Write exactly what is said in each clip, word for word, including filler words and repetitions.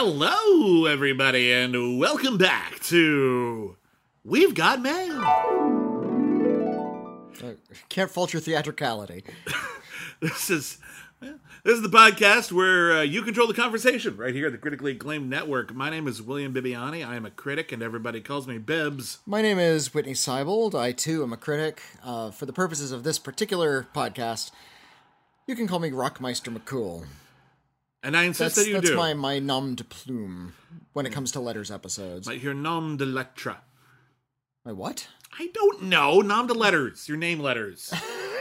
Hello, everybody, and welcome back to We've Got Mail. Uh, can't fault your theatricality. This is well, this is the podcast where uh, you control the conversation right here at the critically acclaimed network. My name is William Bibbiani. I am a critic, and everybody calls me Bibbs. My name is Whitney Seibold. I, too, am a critic. Uh, for the purposes of this particular podcast, you can call me Rockmeister McCool. And I insist that's, that you that's do. That's my, my nom de plume when it comes to letters episodes. Like your nom de lettre. My what? I don't know. Nom de letters. Your name letters.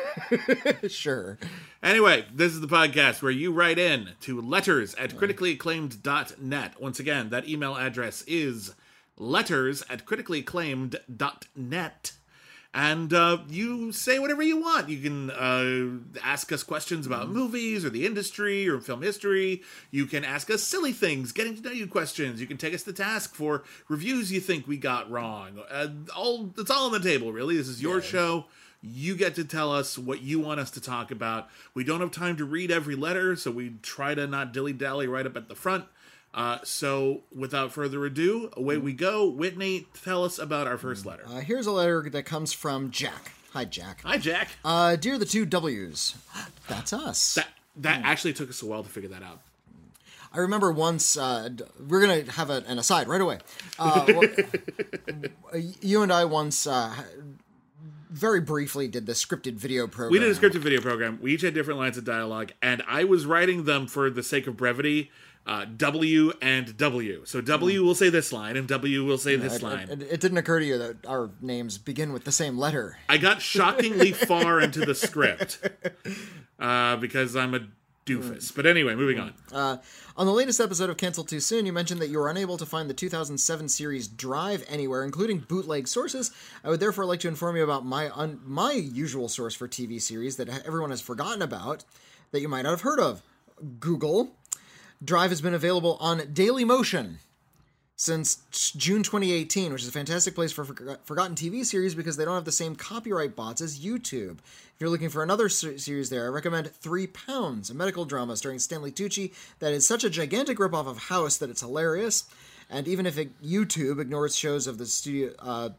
Sure. Anyway, this is the podcast where you write in to letters at critically acclaimed dot net. Once again, that email address is letters at critically acclaimed dot net. And uh, you say whatever you want. You can uh, ask us questions about movies or the industry or film history. You can ask us silly things, getting to know you questions. You can take us to task for reviews you think we got wrong. Uh, all It's all on the table, really. This is your yeah. show. You get to tell us what you want us to talk about. We don't have time to read every letter, so we try to not dilly-dally right up at the front. Uh, so, without further ado, away we go. Whitney, tell us about our first letter. Uh, here's a letter that comes from Jack. Hi, Jack. Hi, Jack. Uh, dear the two W's. That's us. That that mm. actually took us a while to figure that out. I remember once, uh, we're going to have a, an aside right away. Uh, well, you and I once... Uh, very briefly did the scripted video program. We did a scripted video program. We each had different lines of dialogue, and I was writing them for the sake of brevity, uh, W and W. So W mm. will say this line, and W will say yeah, this it, line. It, it didn't occur to you that our names begin with the same letter. I got shockingly far into the script, uh, because I'm a doofus. But anyway, moving on. Uh, on the latest episode of Cancelled Too Soon, you mentioned that you were unable to find the two thousand seven series Drive anywhere, including bootleg sources. I would therefore like to inform you about my un- my usual source for T V series that everyone has forgotten about, that you might not have heard of. Google. Drive has been available on Dailymotion since June twenty eighteen, which is a fantastic place for for- forgotten T V series because they don't have the same copyright bots as YouTube. If you're looking for another ser- series there, I recommend Three Pounds, a medical drama starring Stanley Tucci that is such a gigantic ripoff of House that it's hilarious. And even if it, YouTube ignores shows of the studio, uh,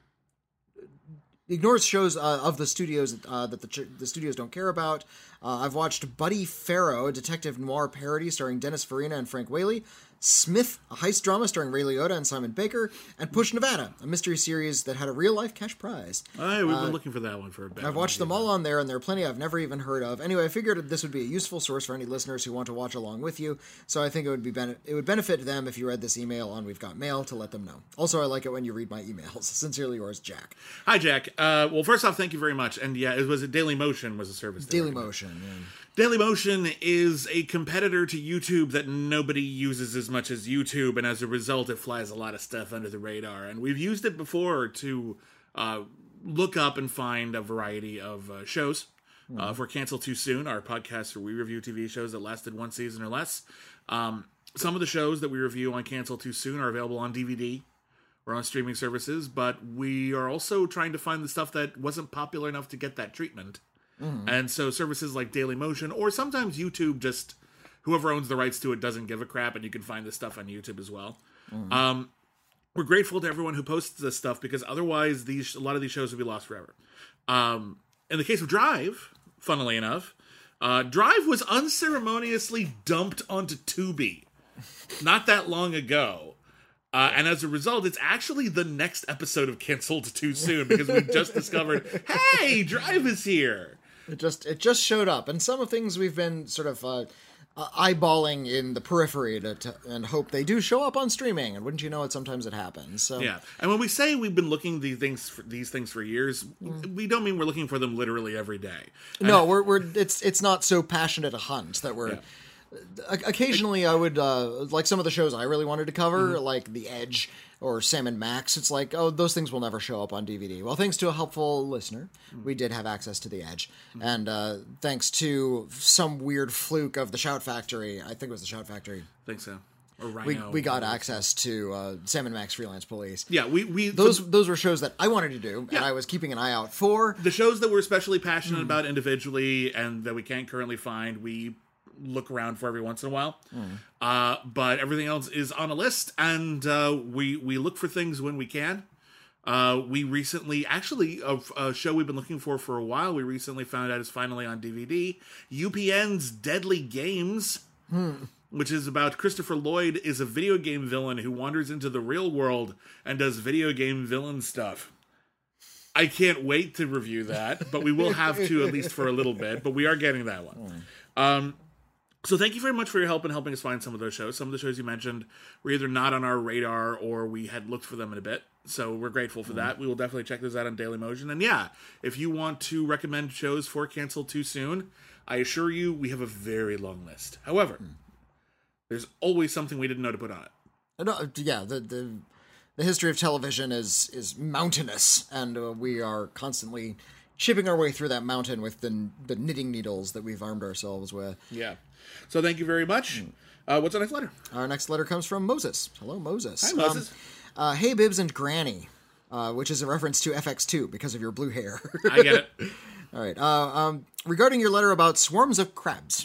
ignores shows uh, of the studios uh, that the, ch- the studios don't care about, uh, I've watched Buddy Farrow, a detective noir parody starring Dennis Farina and Frank Whaley, Smith, a heist drama starring Ray Liotta and Simon Baker, and Push Nevada, a mystery series that had a real-life cash prize. Oh, we've uh, been looking for that one for a bit. I've watched them all on there, and there are plenty I've never even heard of. Anyway, I figured this would be a useful source for any listeners who want to watch along with you, so I think it would be bene- it would benefit them if you read this email on We've Got Mail to let them know. Also, I like it when you read my emails. Sincerely yours, Jack. Hi, Jack. Uh, well, first off, thank you very much. And yeah, it was a Dailymotion was a service. Dailymotion, yeah. Dailymotion is a competitor to YouTube that nobody uses as much as YouTube, and as a result, it flies a lot of stuff under the radar. And we've used it before to uh, look up and find a variety of uh, shows. Mm. Uh, for Cancel Too Soon, our podcast where we review T V shows that lasted one season or less. Um, some of the shows that we review on Cancel Too Soon are available on D V D or on streaming services, but we are also trying to find the stuff that wasn't popular enough to get that treatment. Mm-hmm. And so services like Dailymotion, or sometimes YouTube, just whoever owns the rights to it doesn't give a crap, and you can find this stuff on YouTube as well. Mm-hmm. Um, we're grateful to everyone who posts this stuff, because otherwise these a lot of these shows would be lost forever. Um, in the case of Drive, funnily enough, uh, Drive was unceremoniously dumped onto Tubi not that long ago. Uh, and as a result, it's actually the next episode of Cancelled Too Soon, because we just discovered, hey, Drive is here. It just it just showed up, and some of things we've been sort of uh, uh, eyeballing in the periphery to, to, and hope they do show up on streaming. And wouldn't you know it, sometimes it happens. So yeah, and when we say we've been looking these things for, these things for years, mm. we don't mean we're looking for them literally every day. And no, we're we're it's it's not so passionate a hunt that we're. Yeah. Occasionally, I would, uh, like some of the shows I really wanted to cover, mm-hmm. like The Edge or Sam and Max. It's like, oh, those things will never show up on D V D. Well, thanks to a helpful listener, mm-hmm. we did have access to The Edge. Mm-hmm. And uh, thanks to some weird fluke of the Shout Factory, I think it was the Shout Factory. I think so. Or we we got access to uh, Sam and Max Freelance Police. Yeah, we, we those the, those were shows that I wanted to do, yeah. and I was keeping an eye out for. The shows that we're especially passionate mm. about individually and that we can't currently find, we look around for every once in a while. Mm. Uh, but everything else is on a list, and uh, we we look for things when we can. Uh, we recently, actually, a, a show we've been looking for for a while, we recently found out is finally on D V D. U P N's Deadly Games, hmm. which is about Christopher Lloyd is a video game villain who wanders into the real world and does video game villain stuff. I can't wait to review that, but we will have to at least for a little bit, but we are getting that one. Hmm. Um, so thank you very much for your help in helping us find some of those shows. Some of the shows you mentioned were either not on our radar or we had looked for them in a bit. So we're grateful for mm. that. We will definitely check those out on Dailymotion. And yeah, if you want to recommend shows for Canceled Too Soon, I assure you we have a very long list. However, mm. there's always something we didn't know to put on it. No, yeah, the, the the history of television is is mountainous, and uh, we are constantly chipping our way through that mountain with the the knitting needles that we've armed ourselves with. Yeah. So thank you very much. Mm. Uh, what's our next letter? Our next letter comes from Moses. Hello, Moses. Hi, Moses. Um, uh, hey, Bibbs and Granny, uh, which is a reference to F X two because of your blue hair. I get it. All right. Uh, um, regarding your letter about swarms of crabs,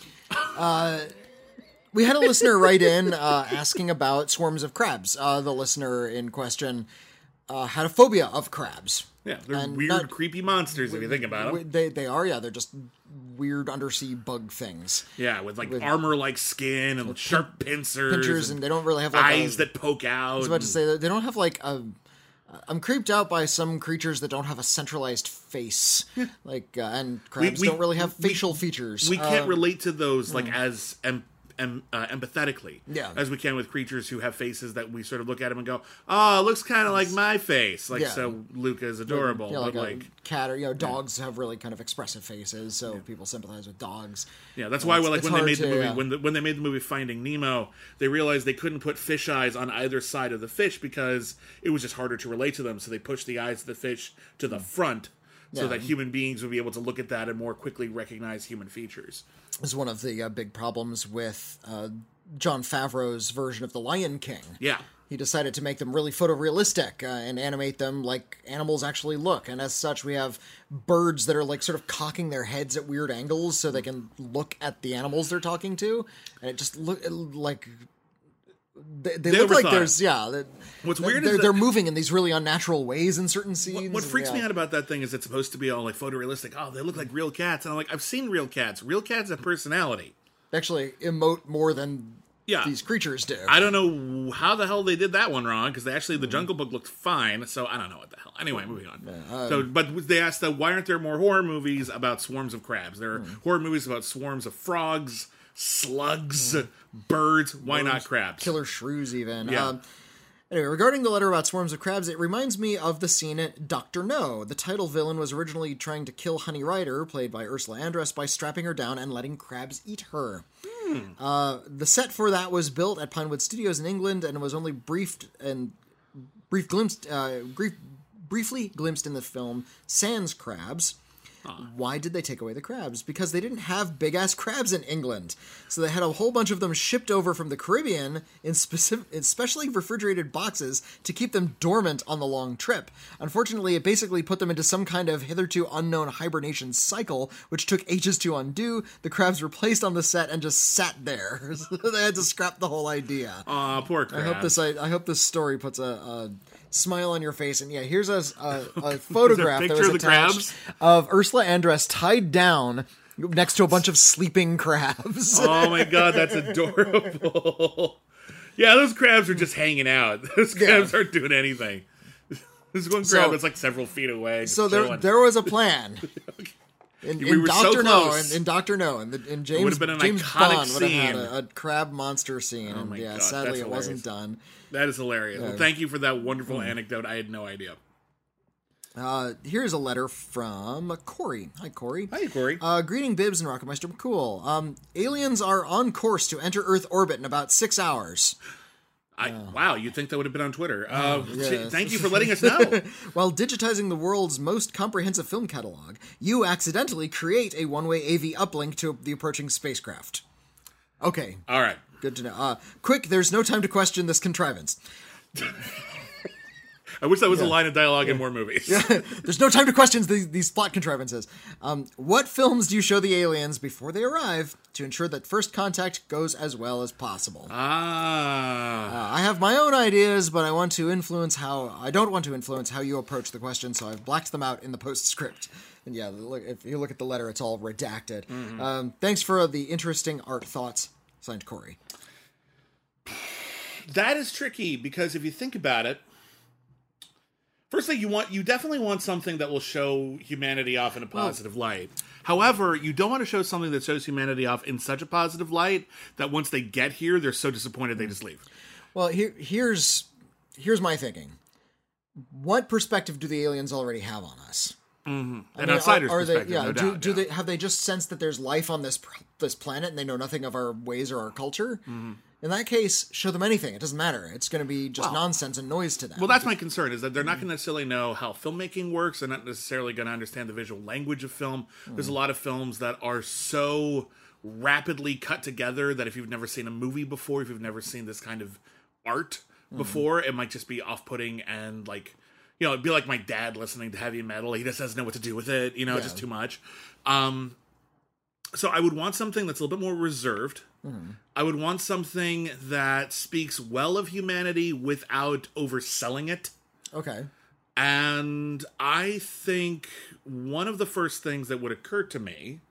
uh, we had a listener write in uh, asking about swarms of crabs. Uh, the listener in question uh, had a phobia of crabs. Yeah, they're and weird, not, creepy monsters if you think about them. They they are, yeah. They're just weird undersea bug things. Yeah, with like with, armor-like skin and sharp pincers. Pincers, and, and they don't really have like eyes a, that poke out. I was about to say that they don't have like a. I'm creeped out by some creatures that don't have a centralized face, like uh, and crabs we, we, don't really have we, facial features. We can't uh, relate to those like mm. as. Um, Em, uh, empathetically, yeah. as we can with creatures who have faces that we sort of look at them and go, "Oh, it looks kind of like my face." Like, yeah. so Luca is adorable, yeah, like but a like cat or you know, dogs yeah. have really kind of expressive faces, so yeah. people sympathize with dogs. Yeah, that's why, well, like when they made to, the movie, yeah. when the, when they made the movie Finding Nemo, they realized they couldn't put fish eyes on either side of the fish because it was just harder to relate to them. So they pushed the eyes of the fish to the front. So yeah. that human beings would be able to look at that and more quickly recognize human features. Is one of the uh, big problems with uh, Jon Favreau's version of The Lion King. Yeah. He decided to make them really photorealistic uh, and animate them like animals actually look. And as such, we have birds that are like sort of cocking their heads at weird angles so they can look at the animals they're talking to. And it just look like... They, they, they look like there's, yeah. They, What's weird they're, is that, they're moving in these really unnatural ways in certain scenes. What, what freaks yeah. me out about that thing is it's supposed to be all like photorealistic. Oh, they look like real cats. And I'm like, I've seen real cats. Real cats have personality. Actually emote more than yeah. these creatures do. I don't know how the hell they did that one wrong, because actually the Jungle Book looked fine, so I don't know what the hell. Anyway, moving on. Yeah, um, so, but they asked, uh, why aren't there more horror movies about swarms of crabs? There are hmm. horror movies about swarms of frogs, slugs, mm. birds. Why birds, not crabs? Killer shrews, even. Yeah. Um, anyway, regarding the letter about swarms of crabs, it reminds me of the scene in Doctor No. The title villain was originally trying to kill Honey Rider, played by Ursula Andress, by strapping her down and letting crabs eat her. Hmm. Uh, the set for that was built at Pinewood Studios in England and was only briefed and brief glimpsed, uh, brief, briefly glimpsed in the film Sans Crabs. Huh. Why did they take away the crabs? Because they didn't have big-ass crabs in England. So they had a whole bunch of them shipped over from the Caribbean in, specific, in specially refrigerated boxes to keep them dormant on the long trip. Unfortunately, it basically put them into some kind of hitherto unknown hibernation cycle, which took ages to undo. The crabs were placed on the set and just sat there. So they had to scrap the whole idea. Aw, poor crabs. I hope this, I, I hope this story puts a... a smile on your face, and yeah, here's a, a, a photograph a that was of attached of Ursula Andress tied down next to a bunch of sleeping crabs. Oh my god, that's adorable. Yeah, those crabs are just hanging out. Those crabs yeah. aren't doing anything. There's one crab so, that's like several feet away. So there, chilling. there was a plan. Okay. In, we in were Doctor so No, close. in, in Doctor No, and in, in James, would have been an James iconic Bond would have had scene. a, a crab monster scene, Oh and my yeah, God, sadly that's it hilarious. wasn't done. That is hilarious. Yeah. Well, thank you for that wonderful Mm. anecdote. I had no idea. Uh, here's a letter from Corey. Hi, Corey. Hi, Corey. Uh, greeting, Bibbs and Rocketmeister McCool. Um, aliens are on course to enter Earth orbit in about six hours. I, uh, wow, you'd think that would have been on Twitter. Uh, yes. Thank you for letting us know. While digitizing the world's most comprehensive film catalog, you accidentally create a one-way A V uplink to the approaching spacecraft. Okay. All right. Good to know. Uh, quick, there's no time to question this contrivance. I wish that was Yeah. a line of dialogue in more movies. There's no time to question these, these plot contrivances. Um, what films do you show the aliens before they arrive to ensure that first contact goes as well as possible? Ah. Uh, I have my own ideas, but I want to influence how I don't want to influence how you approach the question, so I've blacked them out in the postscript. And yeah, look, if you look at the letter, it's all redacted. Mm-hmm. Um, thanks for the interesting art thoughts. Signed, Corey. That is tricky because if you think about it, first thing you want, you definitely want something that will show humanity off in a positive well, light. However, you don't want to show something that shows humanity off in such a positive light that once they get here, they're so disappointed they just leave. Well, here, here's here's my thinking. What perspective do the aliens already have on us? Mm-hmm. An mean, outsider's are, are perspective, they, yeah, no do, doubt. Do yeah. they have they just sensed that there's life on this this planet and they know nothing of our ways or our culture? Mm-hmm. In that case, show them anything. It doesn't matter. It's going to be just well, nonsense and noise to them. Well, that's my concern, is that they're not going to necessarily know how filmmaking works. They're not necessarily going to understand the visual language of film. Mm. There's a lot of films that are so rapidly cut together that if you've never seen a movie before, if you've never seen this kind of art mm. before, it might just be off-putting and, like, you know, it'd be like my dad listening to heavy metal. He just doesn't know what to do with it. You know, yeah. It's just too much. Um, so I would want something that's a little bit more reserved. Mm-hmm. I would want something that speaks well of humanity without overselling it. Okay. And I think one of the first things that would occur to me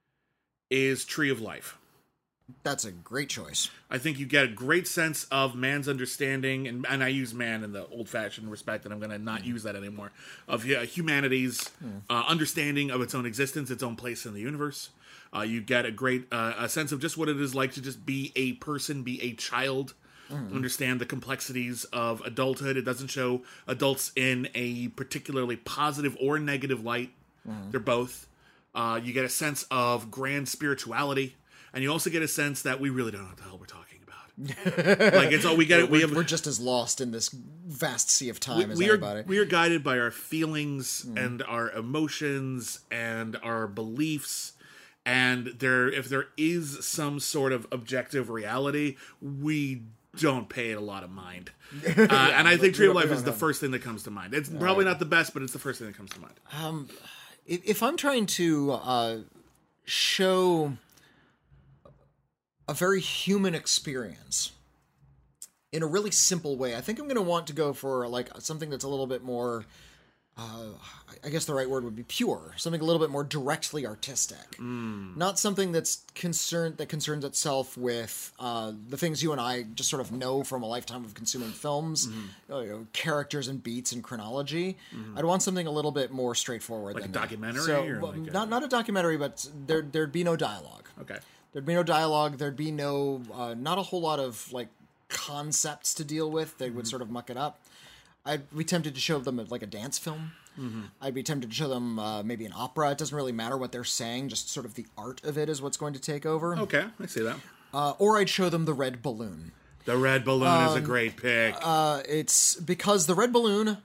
is Tree of Life. That's a great choice. I think you get a great sense of man's understanding, and, and I use man in the old-fashioned respect, and I'm going to not mm. use that anymore, of uh, humanity's mm. uh, understanding of its own existence, its own place in the universe. Uh, you get a great uh, a sense of just what it is like to just be a person, be a child, mm. understand the complexities of adulthood. It doesn't show adults in a particularly positive or negative light. Mm. They're both. Uh, you get a sense of grand spirituality. And you also get a sense that we really don't know what the hell we're talking about. Like, it's all we get. It. We we're, have. We're just as lost in this vast sea of time we, as we anybody. Are, we are guided by our feelings mm. and our emotions and our beliefs. And there, if there is some sort of objective reality, we don't pay it a lot of mind. Uh, yeah, and I think Tree of Life is the first thing that comes to mind. It's all probably right. not the best, but it's the first thing that comes to mind. Um, if I'm trying to uh, show a very human experience in a really simple way, I think I'm going to want to go for like something that's a little bit more, uh, I guess the right word would be pure, something a little bit more directly artistic, mm. not something that's concerned that concerns itself with uh, the things you and I just sort of know from a lifetime of consuming films, mm-hmm. you know, characters and beats and chronology. Mm-hmm. I'd want something a little bit more straightforward, like than a documentary, that. So, or well, like not a... not a documentary, but there there'd be no dialogue. Okay. There'd be no dialogue. There'd be no, uh, not a whole lot of like concepts to deal with. They would mm-hmm. sort of muck it up. I'd be tempted to show them like a dance film. Mm-hmm. I'd be tempted to show them uh, maybe an opera. It doesn't really matter what they're saying. Just sort of the art of it is what's going to take over. Okay, I see that. Uh, or I'd show them the Red Balloon. The Red Balloon um, is a great pick. Uh, it's because the Red Balloon,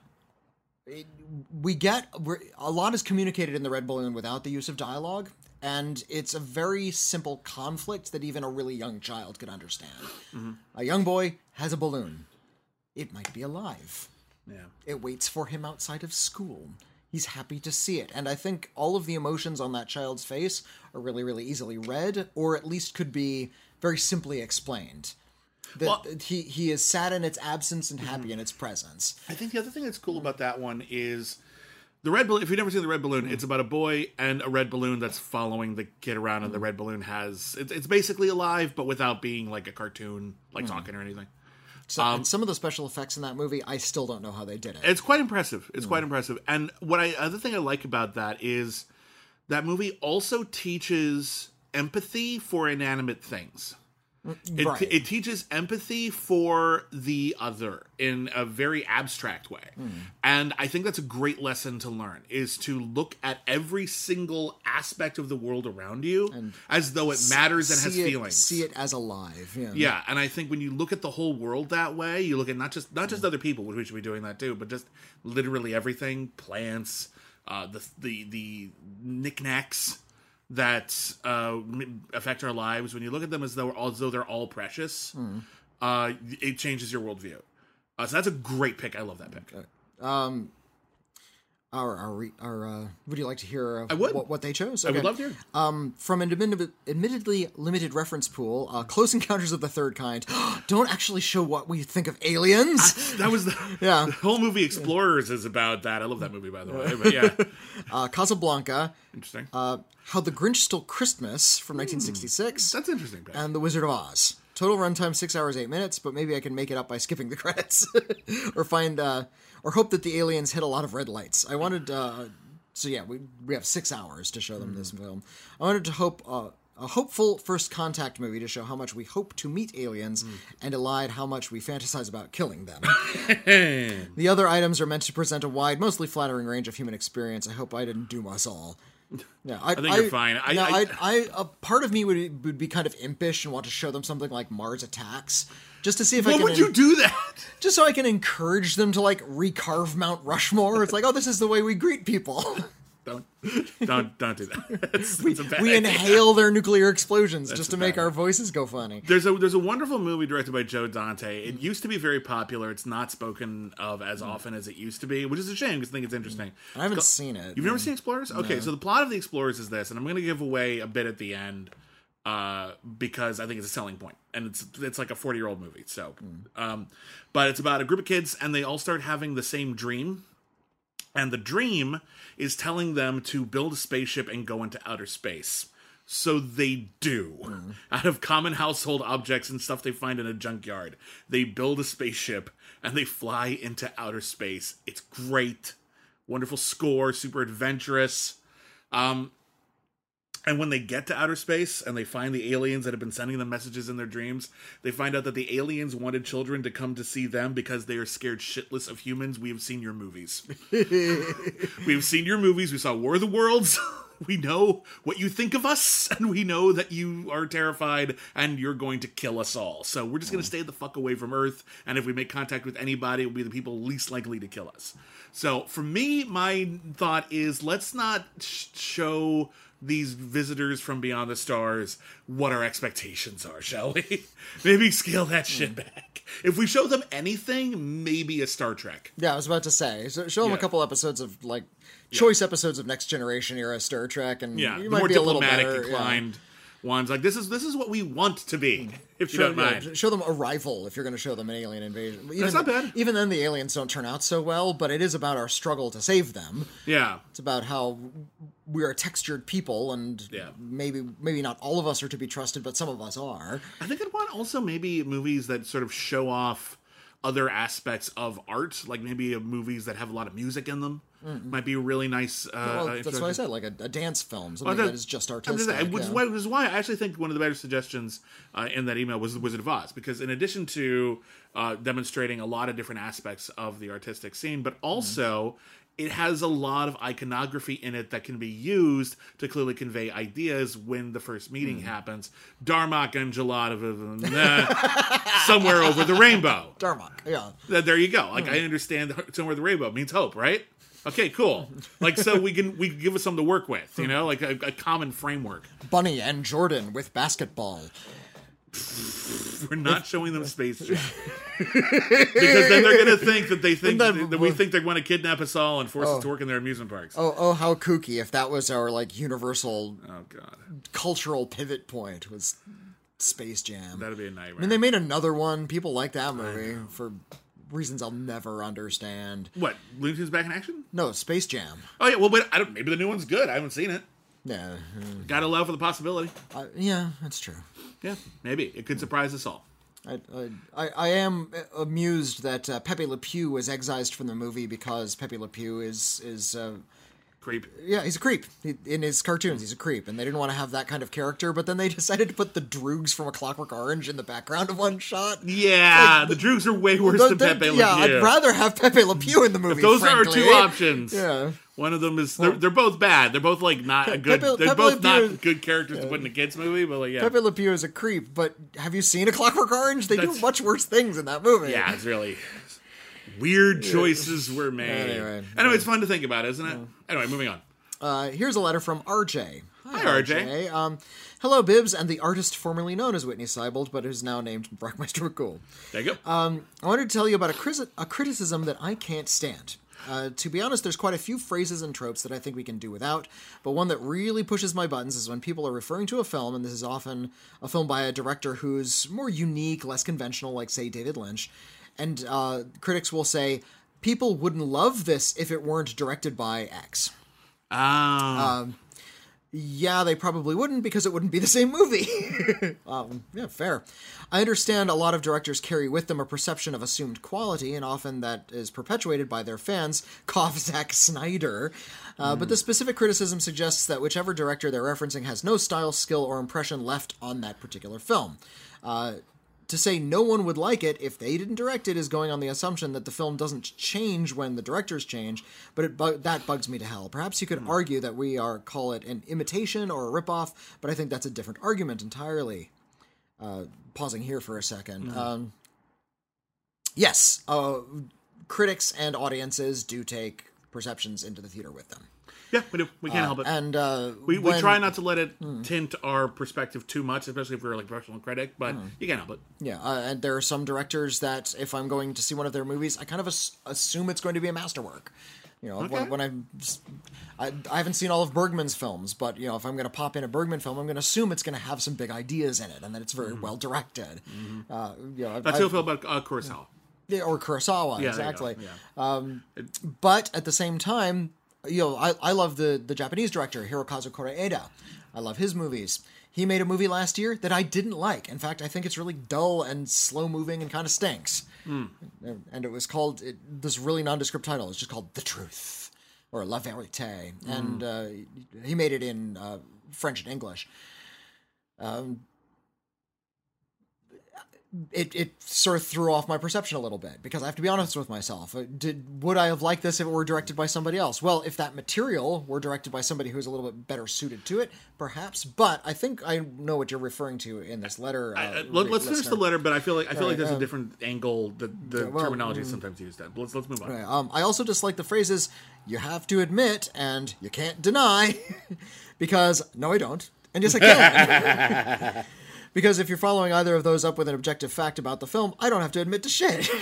it, we get, we're, a lot is communicated in the Red Balloon without the use of dialogue. And it's a very simple conflict that even a really young child could understand. Mm-hmm. A young boy has a balloon. It might be alive. Yeah. It waits for him outside of school. He's happy to see it. And I think all of the emotions on that child's face are really, really easily read, or at least could be very simply explained. That well, he, he is sad in its absence and happy mm-hmm. in its presence. I think the other thing that's cool about that one is the Red Balloon. If you've never seen the Red Balloon, mm-hmm. it's about a boy and a red balloon that's following the kid around, and mm-hmm. the red balloon has it's, it's basically alive, but without being like a cartoon, like mm-hmm. talking or anything. So, um, some of the special effects in that movie, I still don't know how they did it. It's quite impressive. It's mm-hmm. quite impressive. And what I other thing I like about that is that movie also teaches empathy for inanimate things. It, right. it teaches empathy for the other in a very abstract way. Mm. And I think that's a great lesson to learn, is to look at every single aspect of the world around you and as though it matters and has it, feelings. See it as alive. Yeah. yeah, and I think when you look at the whole world that way, you look at not just not just mm. other people, which we should be doing that too, but just literally everything, plants, uh, the the the knickknacks that uh, affect our lives. When you look at them as though as though they're all precious, mm. uh, it changes your worldview. Uh, so that's a great pick. I love that pick. Um, our, our, our uh, would you like to hear uh, I would. What, what they chose? I would love to hear. Um, from an admi- admittedly limited reference pool, uh, Close Encounters of the Third Kind. Don't actually show what we think of aliens. I, that was the, yeah. the whole movie Explorers is about that. I love that movie, by the way. But yeah. uh, Casablanca. Interesting. Uh, How the Grinch Stole Christmas from nineteen sixty-six. That's interesting. Pat. And The Wizard of Oz. Total runtime six hours, eight minutes, but maybe I can make it up by skipping the credits. or find, uh, or hope that the aliens hit a lot of red lights. I wanted, uh, so yeah, we we have six hours to show them mm. this film. I wanted to hope, uh, a hopeful first contact movie to show how much we hope to meet aliens mm. and elide how much we fantasize about killing them. The other items are meant to present a wide, mostly flattering range of human experience. I hope I didn't doom us all. Yeah, I, I think I, you're fine. I, now, I, I, I, a part of me would would be kind of impish and want to show them something like Mars Attacks, just to see if I what can. What would you do that? Just so I can encourage them to like recarve Mount Rushmore. It's like, oh, this is the way we greet people. Don't, don't, don't do that. It's, we it's a bad we idea. inhale their nuclear explosions That's just to a make bad our voices go funny. There's a there's a wonderful movie directed by Joe Dante. It used to be very popular. It's not spoken of as often as it used to be, which is a shame because I think it's interesting. I haven't seen it. You've never seen Explorers? Okay, no. So the plot of the Explorers is this, and I'm going to give away a bit at the end uh, because I think it's a selling point, and it's it's like a forty year old movie. So, mm. um, but it's about a group of kids, and they all start having the same dream. And the dream is telling them to build a spaceship and go into outer space. So they do. Mm. Out of common household objects and stuff they find in a junkyard, they build a spaceship and they fly into outer space. It's great. Wonderful score, super adventurous. Um, and when they get to outer space and they find the aliens that have been sending them messages in their dreams, they find out that the aliens wanted children to come to see them because they are scared shitless of humans. We have seen your movies. We have seen your movies. We saw War of the Worlds. We know what you think of us, and we know that you are terrified and you're going to kill us all. So we're just going to stay the fuck away from Earth, and if we make contact with anybody, it will be the people least likely to kill us. So for me, my thought is let's not sh- show these visitors from beyond the stars what our expectations are, shall we? Maybe scale that shit back. If we show them anything, maybe a Star Trek. Yeah, I was about to say. So show them Yeah. a couple episodes of, like, choice episodes of Next Generation era Star Trek, and Yeah, you the might more be a little diplomatic better. inclined ones. Like, this is this is what we want to be, if you Show, don't yeah, mind. show them Arrival if you're going to show them an alien invasion. Even, That's not bad. Even then, the aliens don't turn out so well, but it is about our struggle to save them. Yeah. It's about how we are textured people, and Yeah. maybe maybe not all of us are to be trusted, but some of us are. I think I'd want also maybe movies that sort of show off other aspects of art, like maybe movies that have a lot of music in them. Mm-hmm. Might be a really nice. Uh, well, uh, that's what I said, like a, a dance film, something that, that is just I'm artistic. just, which, yeah. is why, which is why I actually think one of the better suggestions uh, in that email was The Wizard of Oz, because in addition to uh, demonstrating a lot of different aspects of the artistic scene, but also mm-hmm. it has a lot of iconography in it that can be used to clearly convey ideas when the first meeting mm. happens. Darmok and Jalad somewhere over the rainbow. Darmok, yeah. There you go. Like mm. I understand somewhere the rainbow means hope, right? Okay, cool. Like, so we can we can give us something to work with, you know, like a, a common framework. Bunny and Jordan with basketball. We're not showing them Space Jam because then they're going to think that they think that, that we think they want to kidnap us all and force oh. us to work in their amusement parks. Oh, oh, how kooky! If that was our like universal, oh god, cultural pivot point was Space Jam. That'd be a nightmare. I mean, they made another one. People like that movie for reasons I'll never understand. What, Looney Tunes Back in Action? No, Space Jam. Oh yeah, well, but I don't. Maybe the new one's good. I haven't seen it. Yeah, gotta allow for the possibility. Uh, yeah, that's true. Yeah, maybe it could surprise us all. I I, I am amused that uh, Pepe Le Pew was excised from the movie because Pepe Le Pew is is. Uh, Creep. Yeah, he's a creep. He, in his cartoons, he's a creep, and they didn't want to have that kind of character, but then they decided to put the Droogs from A Clockwork Orange in the background of one shot. Yeah, like, the, the Droogs are way worse the, than the, Pepe Le Yeah, Pew. I'd rather have Pepe Le Pew in the movie, if those frankly. are our two options. Yeah. One of them is, they're, they're both bad. They're both, like, not a good, Pepe, they're Pepe both not is, good characters yeah. to put in a kid's movie, but, like, yeah. Pepe Le Pew is a creep, but have you seen A Clockwork Orange? They That's, do much worse things in that movie. Yeah, it's really... Weird choices were made. Anyway. Anyway, it's fun to think about, isn't it? Yeah. Anyway, moving on. Uh, here's a letter from R J. Hi, Hi R J. R J. Um, hello, Bibbs, and the artist formerly known as Whitney Seibold, but who's now named Brockmeister McCool. There you go. Um, I wanted to tell you about a, cri- a criticism that I can't stand. Uh, to be honest, there's quite a few phrases and tropes that I think we can do without, but one that really pushes my buttons is when people are referring to a film, and this is often a film by a director who's more unique, less conventional, like, say, David Lynch, and uh, critics will say, people wouldn't love this if it weren't directed by X. Oh. Um, yeah, they probably wouldn't because it wouldn't be the same movie. um, yeah, fair. I understand a lot of directors carry with them a perception of assumed quality, and often that is perpetuated by their fans, cough Zack Snyder. Uh, mm. But the specific criticism suggests that whichever director they're referencing has no style, skill, or impression left on that particular film. Uh, To say no one would like it if they didn't direct it is going on the assumption that the film doesn't change when the directors change, but it bu- that bugs me to hell. Perhaps you could mm. argue that we are call it an imitation or a ripoff, but I think that's a different argument entirely. Uh, pausing here for a second. Mm. Um, yes, uh, critics and audiences do take perceptions into the theater with them. Yeah, we do. We can't uh, help it. And uh, we, when, we try not to let it mm. tint our perspective too much, especially if we're like a professional critic, but mm. you can't help it. Yeah, uh, and there are some directors that if I'm going to see one of their movies, I kind of as- assume it's going to be a masterwork. You know, okay. when, when I'm, I, I haven't seen all of Bergman's films, but you know, if I'm going to pop in a Bergman film, I'm going to assume it's going to have some big ideas in it and that it's very mm. well directed. Mm-hmm. Uh, you know, That's how I feel about uh, Kurosawa. Yeah, or Kurosawa, yeah, exactly. Yeah. Um, but at the same time, you know, I, I love the, the Japanese director, Hirokazu Koreeda. I love his movies. He made a movie last year that I didn't like. In fact, I think it's really dull and slow-moving and kind of stinks. Mm. And it was called, it, this really nondescript title, it's just called The Truth, or La Vérité. Mm. And uh, he made it in uh, French and English. Um, It it sort of threw off my perception a little bit, because I have to be honest with myself. Did Would I have liked this if it were directed by somebody else? Well, if that material were directed by somebody who's a little bit better suited to it, perhaps. But I think I know what you're referring to in this letter. Uh, I, I, let, let's finish the letter, but I feel like I feel right, like there's um, a different angle that the well, terminology is mm, sometimes used at. But let's let's move on. Right, um, I also dislike the phrases "you have to admit" and "you can't deny," because no, I don't, and yes, I can. Because if you're following either of those up with an objective fact about the film, I don't have to admit to shit.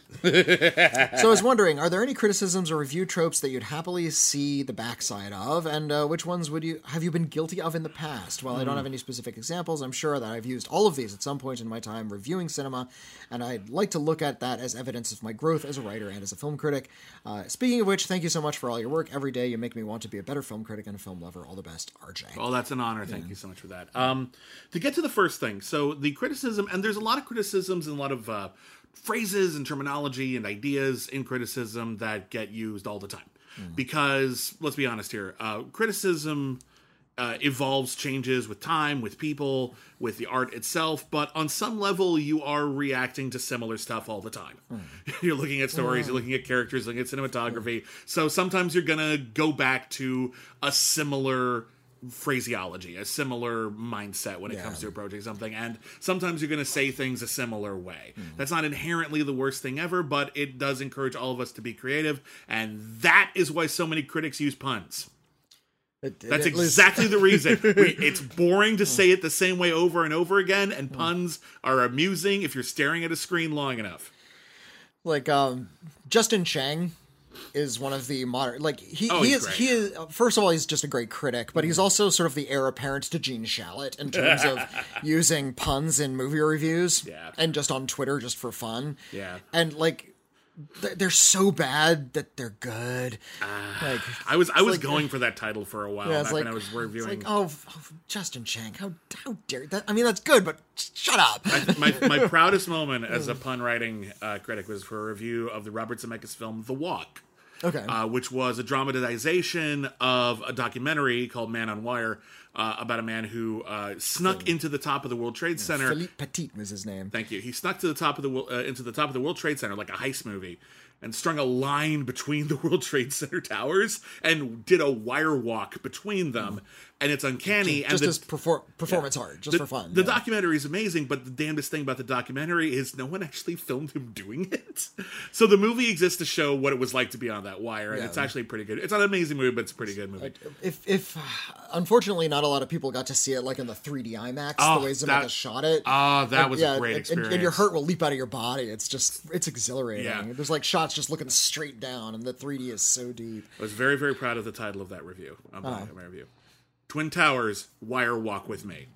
So I was wondering, are there any criticisms or review tropes that you'd happily see the backside of, and uh, which ones would you have you been guilty of in the past? While mm. I don't have any specific examples, I'm sure that I've used all of these at some point in my time reviewing cinema, and I'd like to look at that as evidence of my growth as a writer and as a film critic. Uh, speaking of which, thank you so much for all your work. Every day you make me want to be a better film critic and a film lover. All the best, R J. Well, that's an honor. Thank yeah. you so much for that. Um, to get to the first thing, so the criticism, and there's a lot of criticisms and a lot of uh, phrases and terminology and ideas in criticism that get used all the time. Mm. Because, let's be honest here, uh, criticism uh, evolves, changes with time, with people, with the art itself, but on some level you are reacting to similar stuff all the time. Mm. You're looking at stories, mm. you're looking at characters, looking at cinematography, mm. so sometimes you're gonna go back to a similar phraseology, a similar mindset when it yeah. comes to approaching something, and sometimes you're going to say things a similar way. Mm. That's not inherently the worst thing ever, but it does encourage all of us to be creative, and that is why so many critics use puns. It, it, That's exactly the reason. We, it's boring to say it the same way over and over again, and mm. puns are amusing if you're staring at a screen long enough. Like, um, Justin Chang is one of the modern, like he oh, he is great. he is first of all, he's just a great critic, but he's also sort of the heir apparent to Gene Shalit in terms of using puns in movie reviews yeah. and just on Twitter just for fun. Yeah, and like they're so bad that they're good. Uh, like I was I was like, going for that title for a while yeah, back like, when I was reviewing. It's like, oh, oh, Justin Chang, how how dare that? I mean, that's good, but shut up. I, my my proudest moment as a pun writing uh, critic was for a review of the Robert Zemeckis film The Walk. Okay. Uh, which was a dramatization of a documentary called Man on Wire uh, about a man who uh, snuck Philippe. into the top of the World Trade Center. Philippe Petit was his name. Thank you. He snuck to the top of the uh, into the top of the World Trade Center like a heist movie, and strung a line between the World Trade Center towers and did a wire walk between them. Mm. And it's uncanny. Just, just and the, as perfor- performance yeah. art, just the, for fun. The yeah. documentary is amazing, but the damnedest thing about the documentary is no one actually filmed him doing it. So the movie exists to show what it was like to be on that wire, and yeah. it's actually pretty good. It's not an amazing movie, but it's a pretty good movie. If, if unfortunately, not a lot of people got to see it like in the three D IMAX, oh, the way Zemeckis shot it. Oh, that and, was yeah, a great and, experience. And your heart will leap out of your body. It's just, it's exhilarating. Yeah. There's like shots just looking straight down, and the three D is so deep. I was very, very proud of the title of that review. Of my, Oh. my review. Twin Towers, Wire Walk With Me.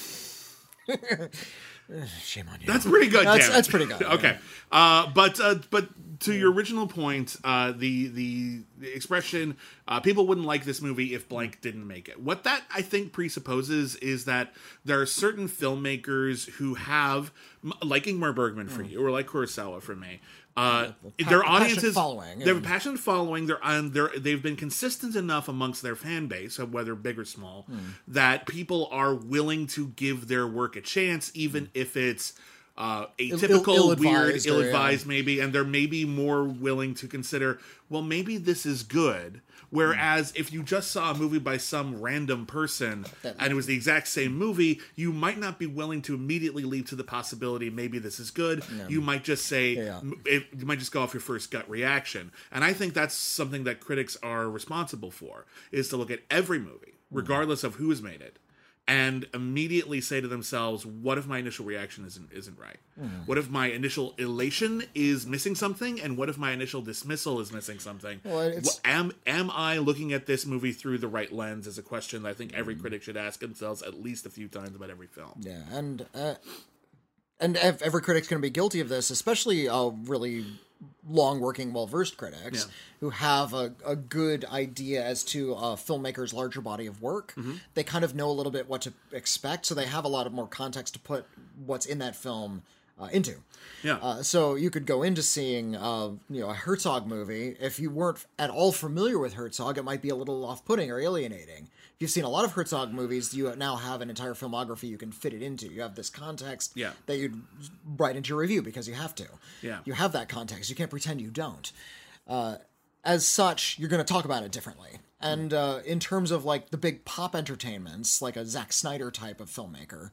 Shame on you. That's pretty good, That's, damn it. that's pretty good. Okay. Uh, but uh, but to your original point, uh, the, the the expression, uh, people wouldn't like this movie if blank didn't make it. What that, I think, presupposes is that there are certain filmmakers who have, m- like Ingmar Bergman for you, or like Kurosawa for me, uh, Pa- their passionate audiences, following, they have a yeah. passionate following. They're on, they're they've been consistent enough amongst their fan base, of whether big or small, that people are willing to give their work a chance, even if it's uh, atypical, Ill- weird, ill-advised or, ill-advised, maybe, and they're maybe more willing to consider, well, maybe this is good. Whereas if you just saw a movie by some random person That- and it was the exact same movie, you might not be willing to immediately leap to the possibility maybe this is good. You might just say, Yeah. m- it, you might just go off your first gut reaction. And I think that's something that critics are responsible for, is to look at every movie, regardless of who has made it, and immediately say to themselves, what if my initial reaction isn't isn't right? What if my initial elation is missing something? And what if my initial dismissal is missing something? Well, it's- Wh- am, am I looking at this movie through the right lens is a question that I think Mm. every critic should ask themselves at least a few times about every film. Yeah, and uh, and ev- every critic's going to be guilty of this, especially uh, really long-working, well-versed critics Yeah. who have a, a good idea as to a filmmaker's larger body of work. Mm-hmm. They kind of know a little bit what to expect, so they have a lot of more context to put what's in that film uh, into. Yeah. Uh, so you could go into seeing, uh, you know, a Herzog movie. If you weren't at all familiar with Herzog, it might be a little off-putting or alienating. If you've seen a lot of Herzog movies, you now have an entire filmography you can fit it into. You have this context Yeah. that you'd write into your review because you have to. Yeah. You have that context. You can't pretend you don't. Uh, as such, you're going to talk about it differently. And uh, in terms of like the big pop entertainments, like a Zack Snyder type of filmmaker,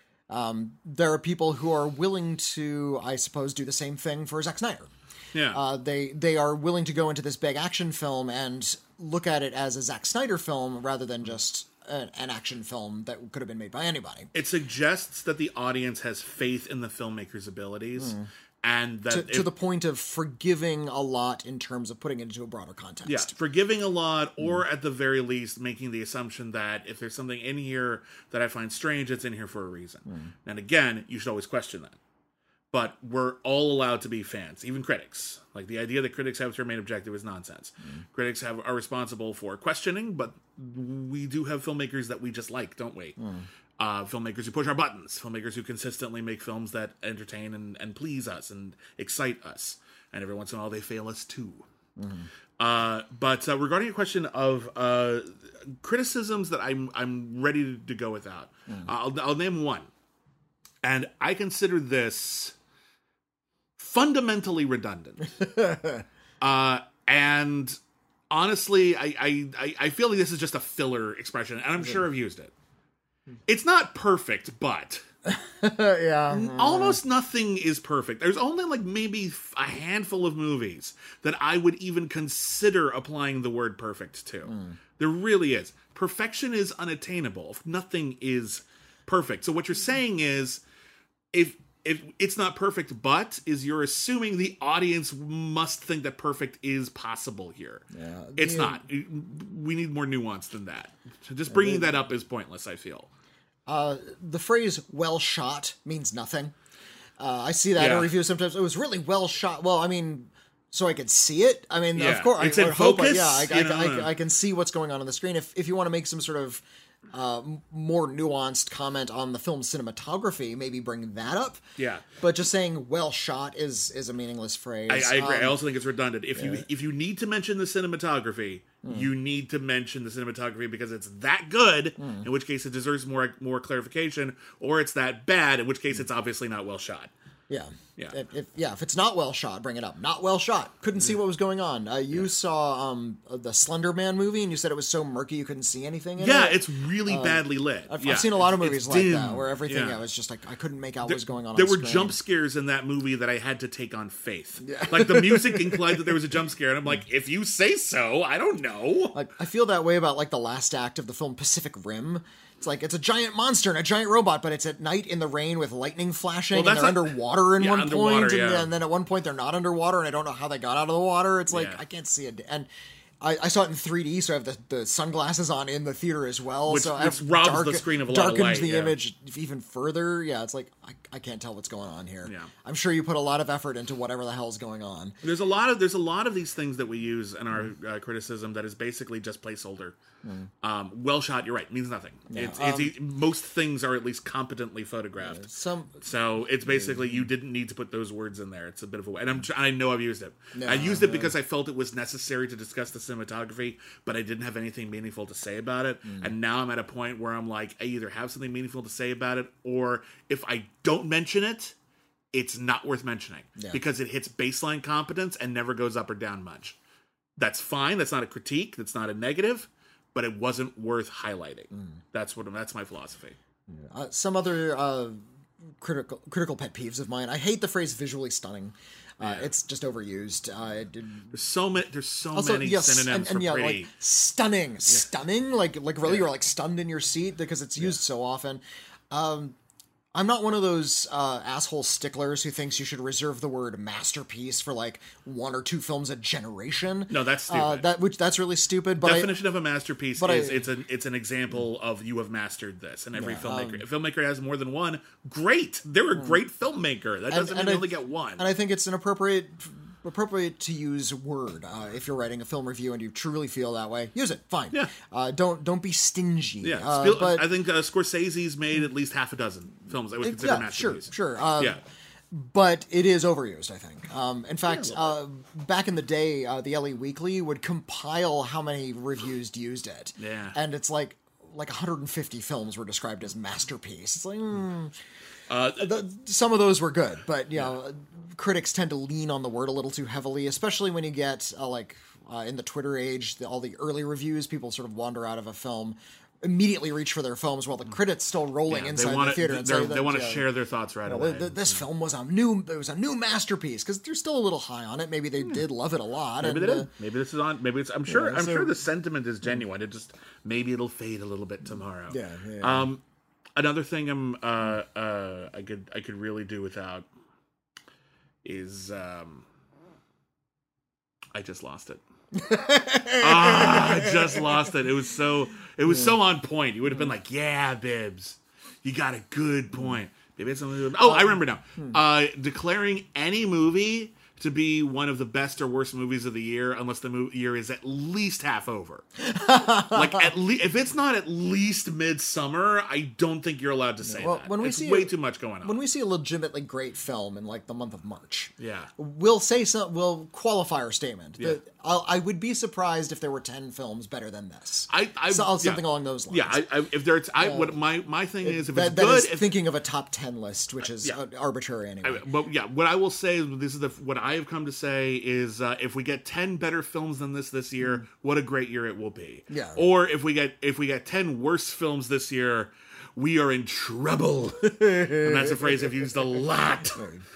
um, there are people who are willing to, I suppose, do the same thing for Zack Snyder. Yeah. Uh, they they are willing to go into this big action film and look at it as a Zack Snyder film rather than just an, an action film that could have been made by anybody. It suggests that the audience has faith in the filmmaker's abilities, and that To, if, to the point of forgiving a lot in terms of putting it into a broader context. yeah, forgiving a lot, or at the very least making the assumption that if there's something in here that I find strange, it's in here for a reason. And again, you should always question that. But we're all allowed to be fans, even critics. Like, the idea that critics have their main objective is nonsense. Critics have are responsible for questioning, but we do have filmmakers that we just like, don't we? Uh, filmmakers who push our buttons, filmmakers who consistently make films that entertain and, and please us and excite us. And every once in a while, they fail us too. Uh, but uh, regarding a question of uh, criticisms that I'm I'm ready to go without, I'll, I'll name one. And I consider this fundamentally redundant. uh, and honestly, I, I, I- I feel like this is just a filler expression, and I'm sure I've used it. It's not perfect, but yeah. almost nothing is perfect. There's only like maybe a handful of movies that I would even consider applying the word perfect to. There really is. Perfection is unattainable. Nothing is perfect. So what you're saying is, if if it's not perfect, but is you're assuming the audience must think that perfect is possible here. Yeah, It's the- not. We need more nuance than that. So just bringing that up is pointless, I feel. Uh, the phrase "well shot" means nothing. Uh, I see that Yeah. in reviews sometimes. It was really well shot. Well, I mean, so I could see it. I mean, Yeah. of course, It's I, in I hope I- focus, yeah, I, you I, know? I, I can see what's going on on the screen. If if you want to make some sort of uh, m- more nuanced comment on the film's cinematography, maybe bring that up. Yeah. But just saying "well shot" is is a meaningless phrase. I, I agree. Um, I also think it's redundant. If you if you need to mention the cinematography, Hmm. you need to mention the cinematography because it's that good, Hmm. in which case it deserves more more clarification, or it's that bad, in which case it's obviously not well shot. Yeah. Yeah. If, if, yeah, if it's not well shot, bring it up. Not well shot. Couldn't see what was going on. Uh, you saw um, the Slender Man movie, and you said it was so murky you couldn't see anything in Yeah, it. it's really badly lit. I've, Yeah, I've seen a lot of it's- movies it's like dim. that, where everything Yeah. I was just like, I couldn't make out what was going on There on were screen. jump scares in that movie that I had to take on faith. Like, the music implied that there was a jump scare, and I'm like, if you say so, I don't know. Like, I feel that way about like the last act of the film Pacific Rim. It's like, it's a giant monster and a giint robot, but it's at night in the rain with lightning flashing, Well, and they're that's a- underwater in yeah, one underwater, point, and, yeah. and then at one point they're not underwater, and I don't know how they got out of the water. It's like, Yeah. I can't see it. And I, I saw it in three D, so I have the, the sunglasses on in the theater as well. Which- so which I've robs the screen of a lot of darkens light, the yeah. image even further. Yeah, it's like, I, I can't tell what's going on here. Yeah. I'm sure you put a lot of effort into whatever the hell's going on. There's a lot of there's a lot of these things that we use in our uh, criticism that is basically just placeholder. Um, well shot, you're right, means nothing. it's, it's um, e- most things are at least competently photographed. Some So it's basically you didn't need to put those words in there. It's a bit of a and I'm tr- I know I've used it. Yeah, I used it because I felt it was necessary to discuss the cinematography, but I didn't have anything meaningful to say about it. Mm. And now I'm at a point where I'm like, I either have something meaningful to say about it, or if I don't mention it, it's not worth mentioning Yeah. because it hits baseline competence and never goes up or down much. That's fine. That's not a critique. That's not a negative, but it wasn't worth highlighting. Mm. That's what that's my philosophy. Uh, some other uh, critical critical pet peeves of mine. I hate the phrase "visually stunning." Uh, It's just overused. Uh, it, There's so many. There's so also, many yes, synonyms and, and for yeah, pretty. like stunning, stunning. Like, like really, you're like stunned in your seat because it's used so often. Um, I'm not one of those uh, asshole sticklers who thinks you should reserve the word masterpiece for like one or two films a generation. No, that's stupid. Uh, that which that's really stupid. But I, Definition of a masterpiece but is I- it's an it's an example of you have mastered this, and every Yeah, filmmaker. um, if a filmmaker has more than one, great. They're a great filmmaker. That doesn't and mean they I- only get one. And I think it's an appropriate appropriate to use word uh, if you're writing a film review and you truly feel that way. Use it, fine. Yeah. Uh, don't don't be stingy. yeah, Uh, Spiel- but I think uh, Scorsese's made at least half a dozen films I would consider yeah, sure, masterpieces. sure. Uh, yeah, But it is overused, I think. Um, in fact, uh, back in the day, uh, the L A Weekly would compile how many reviews used it. Yeah. And it's like like one hundred fifty films were described as masterpiece. It's like, mm, uh, the, some of those were good, but you know, critics tend to lean on the word a little too heavily, especially when you get uh, like uh, in the Twitter age, the, all the early reviews, people sort of wander out of a film, immediately reach for their films while the credits still rolling yeah, inside they want the theater. to and they say that, want to yeah, share their thoughts right well, away. th- this film was a new, it was a new masterpiece because they're still a little high on it. Maybe they did love it a lot. Maybe and, they uh, did. Maybe this is on. Maybe it's. I'm sure. Yeah, I'm so- sure the sentiment is genuine. It just maybe it'll fade a little bit tomorrow. Yeah, yeah. Um, another thing I'm uh uh I could I could really do without is um I just lost it. ah, I just lost it. It was so it was so on point. You would have been like, "Yeah, Bibbs, you got a good point." Maybe it's something. To do- oh, I remember now. Uh, declaring any movie to be one of the best or worst movies of the year, unless the mo- year is at least half over. Like at least if it's not at least midsummer, I don't think you're allowed to say Well, that. when we it's see way a- too much going on. when we see a legitimately great film in like the month of March, yeah. we'll say some, we'll qualify our statement. That I'll, I would be surprised if there were ten films better than this. I, I So- yeah. something along those lines. Yeah, I, I, if there's, I what my my thing is if that, it's that good, is if, thinking of a top ten list, which is yeah. uh, arbitrary anyway. but yeah, what I will say is this is the what I have come to say is uh, if we get ten better films than this this year, what a great year it will be. Yeah. Or if we get if we get ten worse films this year, we are in trouble. And that's a phrase I've used a lot.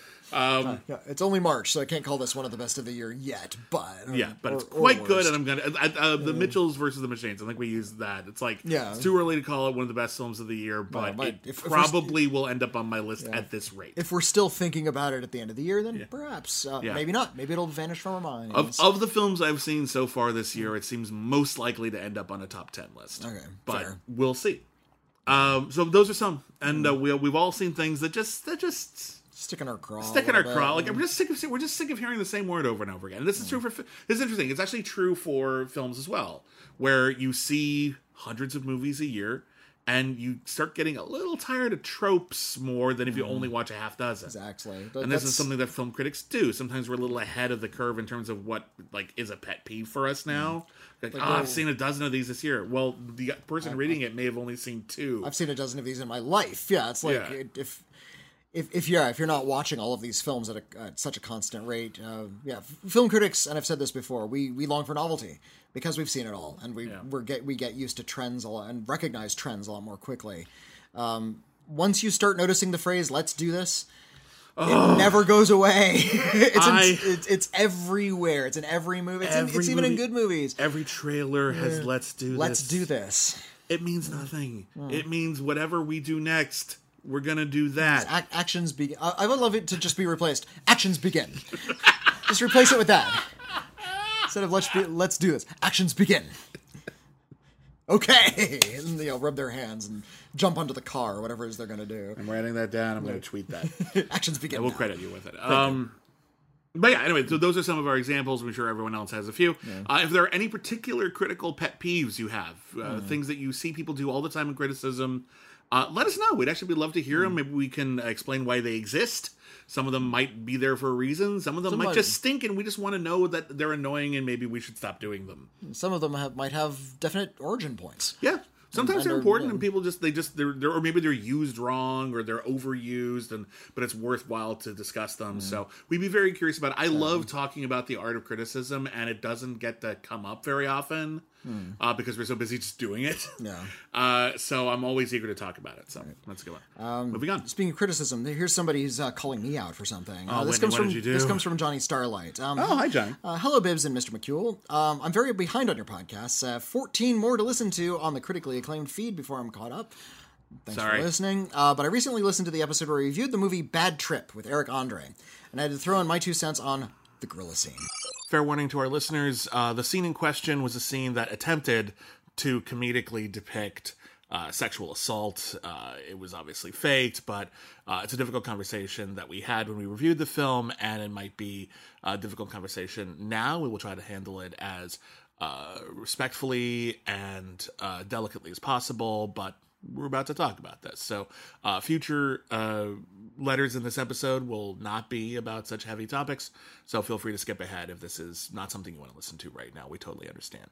Um, Yeah, it's only March, so I can't call this one of the best of the year yet. But yeah, but or- it's or quite good, worst. and I'm gonna uh, uh, the Mitchells versus the Machines. I think we used that. It's like Yeah. it's too early to call it one of the best films of the year, but but it if- if we're probably will end up on my list at this rate. If we're still thinking about it at the end of the year, then perhaps, uh, Yeah. maybe not. Maybe it'll vanish from our minds. Of, of the films I've seen so far this year, it seems most likely to end up on a top ten list. Okay, but fair. we'll see. Um, so those are some, and uh, we we've all seen things that just that just Stick in our craw. stick a in our little craw. bit. Like we're just sick of we're just sick of hearing the same word over and over again. And this is true for fi- this is interesting. It's actually true for films as well, where you see hundreds of movies a year, and you start getting a little tired of tropes more than if you only watch a half dozen. Exactly. And But this is that's- something that film critics do. Sometimes we're a little ahead of the curve in terms of what like is a pet peeve for us now. Like, Like, oh, well- I've seen a dozen of these this year. Well, the person reading it may have only seen two. I've seen a dozen of these in my life. Yeah, it's like Yeah. it- if. If, if yeah, if you're not watching all of these films at, a, at such a constant rate, uh, yeah, f- film critics, and I've said this before, we, we long for novelty because we've seen it all, and we Yeah. we're get we get used to trends a lot and recognize trends a lot more quickly. Um, once you start noticing the phrase "Let's do this," it never goes away. it's, in, I- it's it's everywhere. It's in every movie. It's, in, Every it's even in movie- good movies. Every trailer has "Let's do Let's this." do this. It means nothing. Mm. It means whatever we do next, we're gonna do that. Ac- actions begin. I-, I would love it to just be replaced. Actions begin. Just replace it with that. Instead of let's be, let's do this. Actions begin. Okay, and they'll rub their hands and jump onto the car or whatever it is they're going to do. I'm writing that down. I'm going to tweet that. Actions begin. I will now. credit you with it. Um, but yeah, anyway, so those are some of our examples. I'm sure everyone else has a few. Yeah. Uh, if there are any particular critical pet peeves you have, uh, mm. things that you see people do all the time in criticism, uh, let us know. We'd actually love to hear mm. them. Maybe we can explain why they exist. Some of them might be there for a reason. Some of them Somebody. might just stink, and we just want to know that they're annoying, and maybe we should stop doing them. Some of them have, might have definite origin points. Yeah. Sometimes and, they're important, yeah. and people just they just they're, they're or maybe they're used wrong or they're overused, and but it's worthwhile to discuss them. Mm. So we'd be very curious about it. I yeah. love talking about the art of criticism, and it doesn't get to come up very often mm. uh, because we're so busy just doing it. Yeah. Uh, so I'm always eager to talk about it. So right. That's a good one. Um, Moving on. Speaking of criticism, here's somebody who's uh, calling me out for something. Uh, oh, this Whitney, comes what from did you do? This comes from Johnny Starlight. Um, oh, hi, Johnny. Uh, hello, Bibbs and Mister McCule. Um, I'm very behind on your podcasts. Uh, fourteen more to listen to on the critically acclaimed feed before I'm caught up. Thanks Sorry. for listening. Uh, but I recently listened to the episode where we reviewed the movie Bad Trip with Eric Andre, and I had to throw in my two cents on the gorilla scene. Fair warning to our listeners, uh, the scene in question was a scene that attempted to comedically depict uh, sexual assault. Uh, it was obviously faked, but uh, it's a difficult conversation that we had when we reviewed the film, and it might be a difficult conversation now. We will try to handle it as uh, respectfully and uh, delicately as possible, but we're about to talk about this. So uh, future uh, letters in this episode will not be about such heavy topics, so feel free to skip ahead if this is not something you want to listen to right now. We totally understand.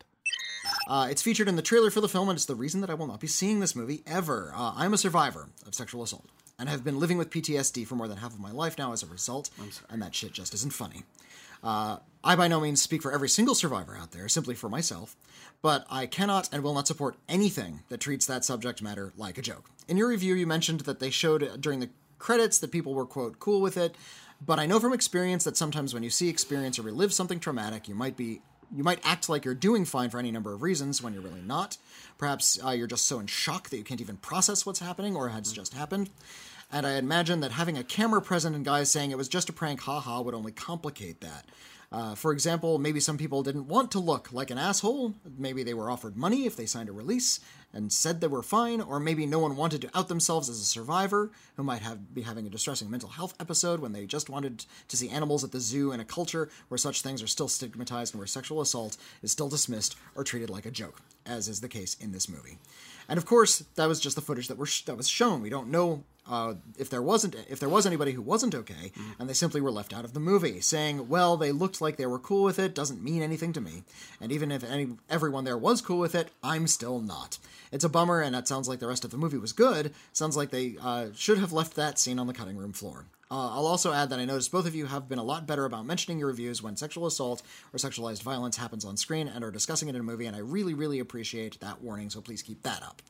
Uh, it's featured in the trailer for the film, and it's the reason that I will not be seeing this movie ever. Uh, I'm a survivor of sexual assault, and have been living with P T S D for more than half of my life now as a result, and that shit just isn't funny. Uh, I by no means speak for every single survivor out there, simply for myself, but I cannot and will not support anything that treats that subject matter like a joke. In your review, you mentioned that they showed during the credits that people were, quote, cool with it, but I know from experience that sometimes when you see, experience, or relive something traumatic, you might be You might act like you're doing fine for any number of reasons when you're really not. Perhaps uh, you're just so in shock that you can't even process what's happening or has just happened. And I imagine that having a camera present and guys saying it was just a prank, haha, would only complicate that. Uh, for example, maybe some people didn't want to look like an asshole. Maybe they were offered money if they signed a release and said they were fine, or maybe no one wanted to out themselves as a survivor who might have be having a distressing mental health episode when they just wanted to see animals at the zoo in a culture where such things are still stigmatized and where sexual assault is still dismissed or treated like a joke, as is the case in this movie. And of course, that was just the footage that were sh- that was shown. We don't know uh, if there wasn't if there was anybody who wasn't okay, mm. and they simply were left out of the movie. Saying, "Well, they looked like they were cool with it," doesn't mean anything to me. And even if any everyone there was cool with it, I'm still not. It's a bummer, and that sounds like the rest of the movie was good. Sounds like they uh, should have left that scene on the cutting room floor. Uh, I'll also add that I noticed both of you have been a lot better about mentioning your reviews when sexual assault or sexualized violence happens on screen and are discussing it in a movie, and I really, really appreciate that warning, so please keep that up.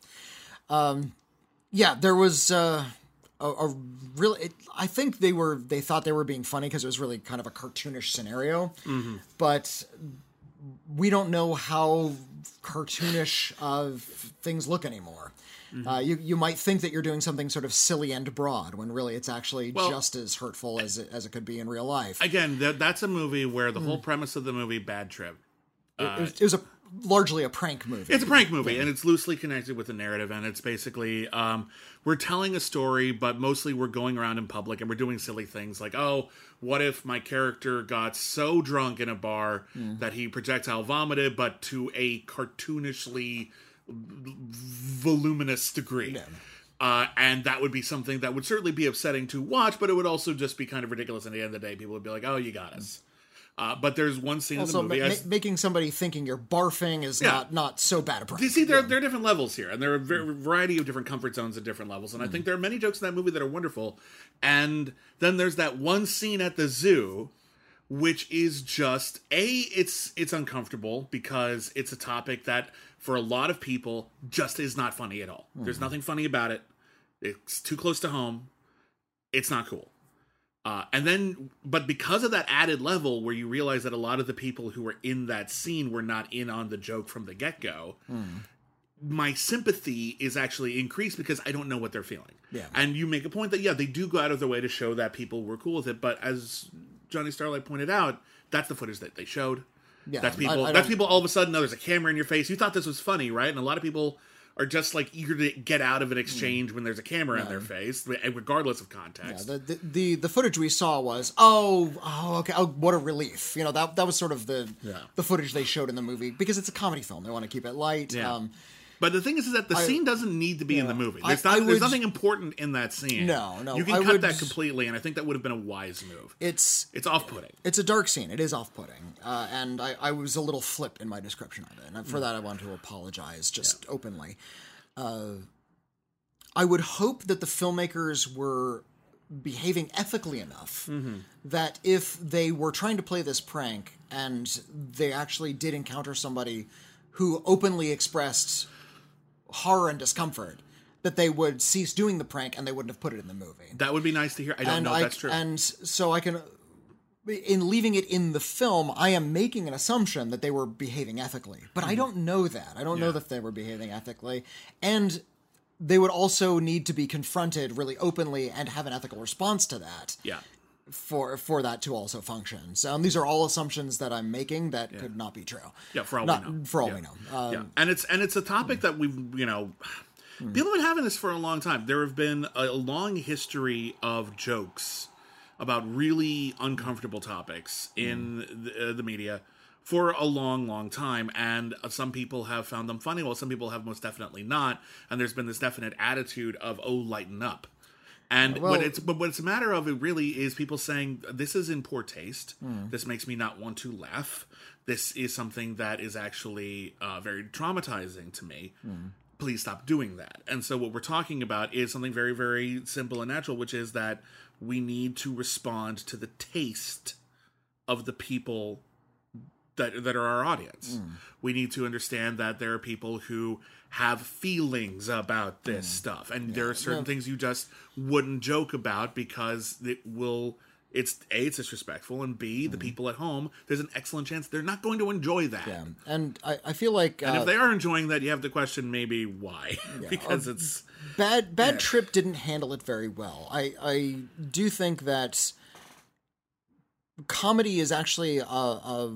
Um, yeah, there was uh, a, a really... It, I think they were they thought they were being funny because it was really kind of a cartoonish scenario, mm-hmm. but we don't know how cartoonish uh, things look anymore. Mm-hmm. Uh, you you might think that you're doing something sort of silly and broad when really it's actually well, just as hurtful as it, as it could be in real life. Again, that, that's a movie where the mm. whole premise of the movie, Bad Trip, uh, it, it, was, it was a largely a prank movie. It's a prank movie, yeah. And it's loosely connected with the narrative, and it's basically um, we're telling a story, but mostly we're going around in public and we're doing silly things like, oh, what if my character got so drunk in a bar mm. that he projectile vomited, but to a cartoonishly voluminous degree. Yeah. Uh, and that would be something that would certainly be upsetting to watch, but it would also just be kind of ridiculous. At the end of the day, people would be like, oh, you got us. Uh, but there's one scene also, in the movie. Ma- ma- making somebody thinking you're barfing is yeah. not, not so bad a prank. You see, there, yeah. there are different levels here, and there are a variety of different comfort zones at different levels. And mm. I think there are many jokes in that movie that are wonderful. And then there's that one scene at the zoo, which is just, A, it's it's uncomfortable because it's a topic that, for a lot of people, just is not funny at all. Mm-hmm. There's nothing funny about it. It's too close to home. It's not cool. Uh, and then, but because of that added level where you realize that a lot of the people who were in that scene were not in on the joke from the get-go, mm. my sympathy is actually increased because I don't know what they're feeling. Yeah. And you make a point that, yeah, they do go out of their way to show that people were cool with it, but as Johnny Starlight pointed out, that's the footage that they showed. Yeah, that's people I, I that's people all of a sudden, oh, there's a camera in your face. You thought this was funny, right? And a lot of people are just like eager to get out of an exchange mm. when there's a camera yeah. in their face, regardless of context. Yeah, the, the the the footage we saw was, oh, oh, okay, oh, what a relief. You know, that that was sort of the yeah. the footage they showed in the movie because it's a comedy film. They want to keep it light. Yeah. Um, But the thing is, is that the I, scene doesn't need to be yeah, in the movie. There's, I, not, I would, there's nothing important in that scene. No, no. You can I cut would, that completely, and I think that would have been a wise move. It's it's off-putting. It's a dark scene. It is off-putting. Uh, and I, I was a little flip in my description of it. And for mm. that, I want to apologize just yeah. openly. Uh, I would hope that the filmmakers were behaving ethically enough mm-hmm. that if they were trying to play this prank and they actually did encounter somebody who openly expressed horror and discomfort, that they would cease doing the prank and they wouldn't have put it in the movie. That would be nice to hear. I don't and know if I, that's true. And so I can, in leaving it in the film, I am making an assumption that they were behaving ethically. But mm. I don't know that. I don't yeah. know that they were behaving ethically. And they would also need to be confronted really openly and have an ethical response to that. Yeah. For for that to also function. So um, these are all assumptions that I'm making that yeah. could not be true. Yeah, for all not, we know. For all yeah. we know. Um, yeah. And it's and it's a topic mm. that we've, you know, mm. people have been having this for a long time. There have been a long history of jokes about really uncomfortable topics in mm. the, uh, the media for a long, long time. And uh, some people have found them funny, while some people have most definitely not. And there's been this definite attitude of, oh, lighten up. And well, what it's but what it's a matter of, it really is people saying, this is in poor taste. Mm. This makes me not want to laugh. This is something that is actually uh, very traumatizing to me. Mm. Please stop doing that. And so what we're talking about is something very, very simple and natural, which is that we need to respond to the taste of the people that that are our audience. Mm. We need to understand that there are people who have feelings about this mm. stuff, and yeah. there are certain yeah. things you just wouldn't joke about because it will. It's A, it's disrespectful, and B, mm. the people at home, there's an excellent chance they're not going to enjoy that. Yeah, and I, I feel like, and uh, if they are enjoying that, you have to question maybe why, yeah. because uh, it's bad. Bad yeah. Trip didn't handle it very well. I I do think that comedy is actually a. a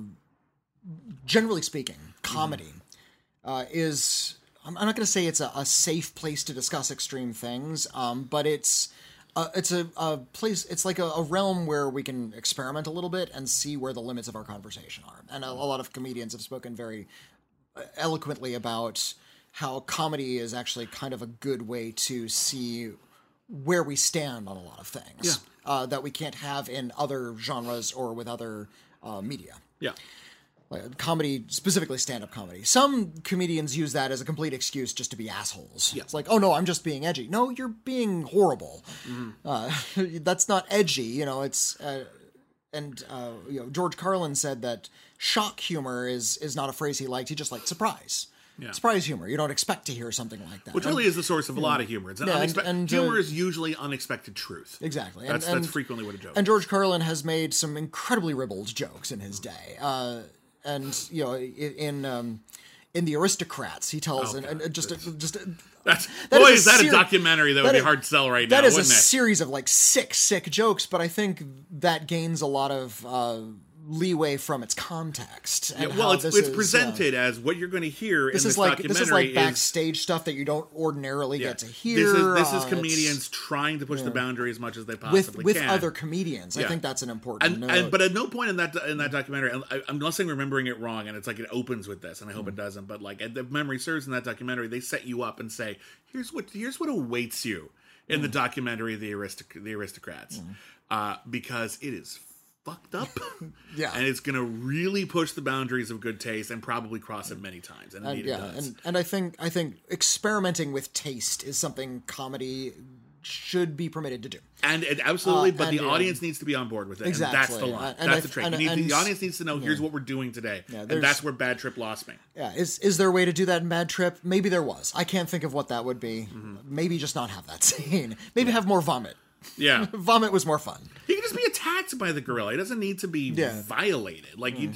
generally speaking, comedy mm. uh, is, I'm not going to say it's a, a safe place to discuss extreme things, um, but it's uh, it's a, a place, it's like a, a realm where we can experiment a little bit and see where the limits of our conversation are. And a, a lot of comedians have spoken very eloquently about how comedy is actually kind of a good way to see where we stand on a lot of things yeah. uh, that we can't have in other genres or with other uh, media. Yeah. Like comedy, specifically stand-up comedy. Some comedians use that as a complete excuse just to be assholes. Yeah. It's like, oh no, I'm just being edgy. No, you're being horrible. Mm-hmm. Uh, that's not edgy, you know. It's uh, and uh, you know, George Carlin said that shock humor is is not a phrase he liked. He just liked surprise. Yeah. Surprise humor. You don't expect to hear something like that. Which really and, is the source of a lot of humor. It's an yeah, unexpe- and, and, humor uh, is usually unexpected truth. Exactly. That's and, that's frequently what a joke. And George Carlin has made some incredibly ribald jokes in his day. Uh, And you know, in um, in the Aristocrats, he tells, oh, and, and just a, just a, that's that boy, is, is that ser- a documentary that, that would is, be hard to sell right that now? That is wouldn't a it? series of like sick, sick jokes, but I think that gains a lot of uh, leeway from its context. And yeah, well, it's, it's is, presented uh, as what you're going to hear in this this is like documentary. this is like is, backstage stuff that you don't ordinarily yeah, get to hear. This is, this uh, is comedians trying to push yeah. the boundary as much as they possibly with, can. with other comedians. Yeah. I think that's an important and, note. And, but at no point in that in that documentary, I, I'm unless I'm remembering it wrong, and it's like it opens with this, and I hope mm. it doesn't. But like, if memory serves, in that documentary, they set you up and say, "Here's what here's what awaits you in mm. the documentary, The Aristoc- The Aristocrats," mm. uh, because it is fucked up. Yeah. And it's going to really push the boundaries of good taste and probably cross it many times. And, and it yeah, does. And, and I think I think experimenting with taste is something comedy should be permitted to do. And it absolutely, uh, but and, the um, audience needs to be on board with it. Exactly. And that's the line. And that's I, the trick. and, Need, and, the audience needs to know, yeah. here's what we're doing today. Yeah, and that's where Bad Trip lost me. Yeah. Is is there a way to do that in Bad Trip? Maybe there was. I can't think of what that would be. Mm-hmm. Maybe just not have that scene. Maybe yeah. have more vomit. Yeah. Vomit was more fun. He can just be attacked by the gorilla. He doesn't need to be yeah. violated. Like, mm. you just...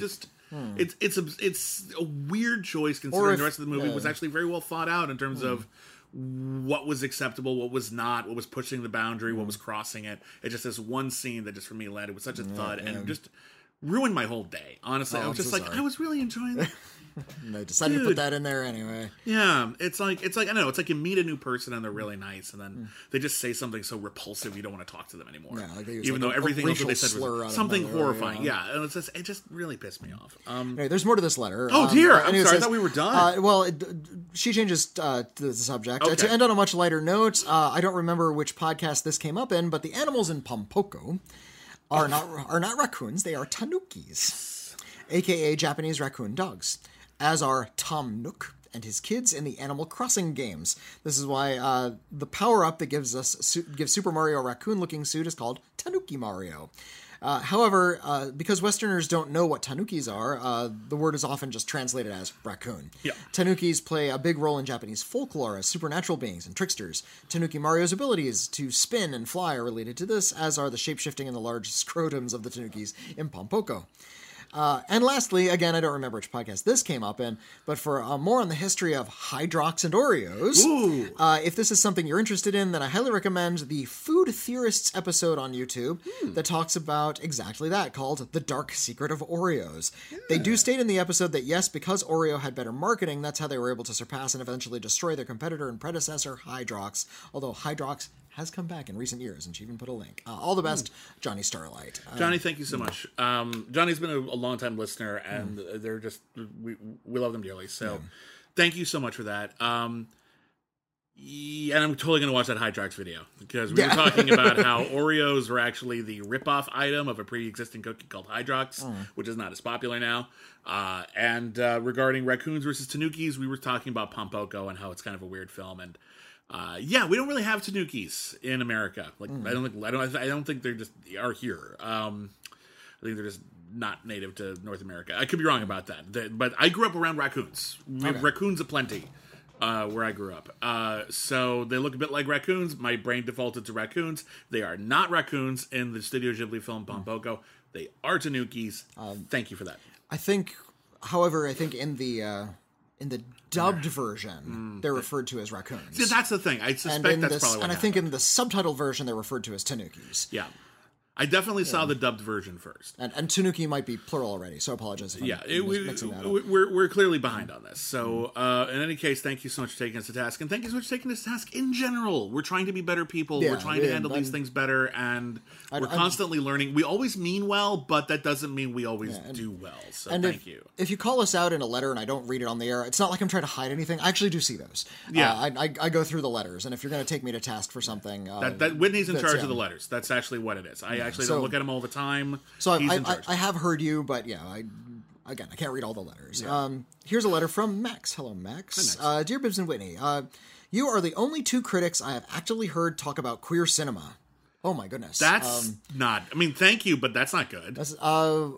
Hmm. It's it's a it's a weird choice considering if, the rest of the movie uh, was actually very well thought out in terms hmm. of what was acceptable, what was not, what was pushing the boundary, hmm. what was crossing it. It just this one scene that just for me landed with such a thud yeah, yeah. and just ruined my whole day. Honestly, oh, I was I'm just so like, sorry. I was really enjoying it. They decided Dude. to put that in there anyway. Yeah, it's like it's like I don't know. It's like you meet a new person and they're really nice, and then mm. they just say something so repulsive you don't want to talk to them anymore. Yeah, like even like though a, everything a else that they said was something horrifying. Yeah. yeah, and it's just it just really pissed me off. Um, anyway, there's more to this letter. Oh dear, um, I'm sorry. Says, I thought we were done. Uh, well, it, she changes uh, the subject okay. uh, to end on a much lighter note. Uh, I don't remember which podcast this came up in, but the animals in Pompoko are not are not raccoons. They are tanukis, aka Japanese raccoon dogs. As are Tom Nook and his kids in the Animal Crossing games. This is why uh, the power-up that gives us gives Super Mario a raccoon-looking suit is called Tanuki Mario. Uh, however, uh, because Westerners don't know what tanukis are, uh, the word is often just translated as raccoon. Yeah. Tanukis play a big role in Japanese folklore as supernatural beings and tricksters. Tanuki Mario's abilities to spin and fly are related to this, as are the shape-shifting and the large scrotums of the tanukis in Pompoko. Uh, and lastly, again, I don't remember which podcast this came up in, but for uh, more on the history of Hydrox and Oreos, uh, if this is something you're interested in, then I highly recommend the Food Theorists episode on YouTube hmm. that talks about exactly that, called The Dark Secret of Oreos. Yeah. They do state in the episode that yes, because Oreo had better marketing, that's how they were able to surpass and eventually destroy their competitor and predecessor, Hydrox, although Hydrox has come back in recent years, and she even put a link. Uh, all the best, mm. Johnny Starlight. Uh, Johnny, thank you so much. Um, Johnny's been a, a long-time listener, and mm. they're just, we we love them dearly. So yeah. thank you so much for that. Um, yeah, and I'm totally going to watch that Hydrox video, because we yeah. were talking about how Oreos were actually the rip-off item of a pre-existing cookie called Hydrox, mm. which is not as popular now. Uh, and uh, regarding raccoons versus tanukis, we were talking about Pompoko and how it's kind of a weird film, and Uh, yeah, we don't really have tanukis in America. Like, mm. I don't think I don't I don't think they're just are here. Um, I think they're just not native to North America. I could be wrong about that. They, but I grew up around raccoons. We okay. have raccoons aplenty uh, where I grew up. Uh, so they look a bit like raccoons. My brain defaulted to raccoons. They are not raccoons in the Studio Ghibli film Pompoko. Mm. They are tanukis. Um, Thank you for that. I think, however, I think in the uh, in the dubbed version, mm. they're referred to as raccoons. See, that's the thing. I suspect that's this, probably what And happened. I think in the subtitle version, they're referred to as tanukis. Yeah. I definitely yeah. saw the dubbed version first. And, and tanuki might be plural already, so I apologize if I'm yeah, it, we, mixing that up. We're, we're clearly behind on this. So, uh, in any case, thank you so much for taking us to task. And thank you so much for taking us to task in general. We're trying to be better people. Yeah, we're trying yeah, to handle I'm, these things better. And I, we're I'm, constantly learning. We always mean well, but that doesn't mean we always yeah, and, do well. So, and thank if, you. If you call us out in a letter and I don't read it on the air, it's not like I'm trying to hide anything. I actually do see those. Yeah. Uh, I, I, I go through the letters. And if you're going to take me to task for something... Uh, that, that Whitney's in charge yeah. of the letters. That's actually what it is. I yeah, actually so, don't look at them all the time. So I, I, I have heard you, but yeah, I again I can't read all the letters. Yeah. Um, here's a letter from Max. Hello, Max. Hi, Max. Uh, Dear Bibbs and Whitney, uh, you are the only two critics I have actually heard talk about queer cinema. Oh my goodness, that's um, not. I mean, thank you, but that's not good. That's, uh,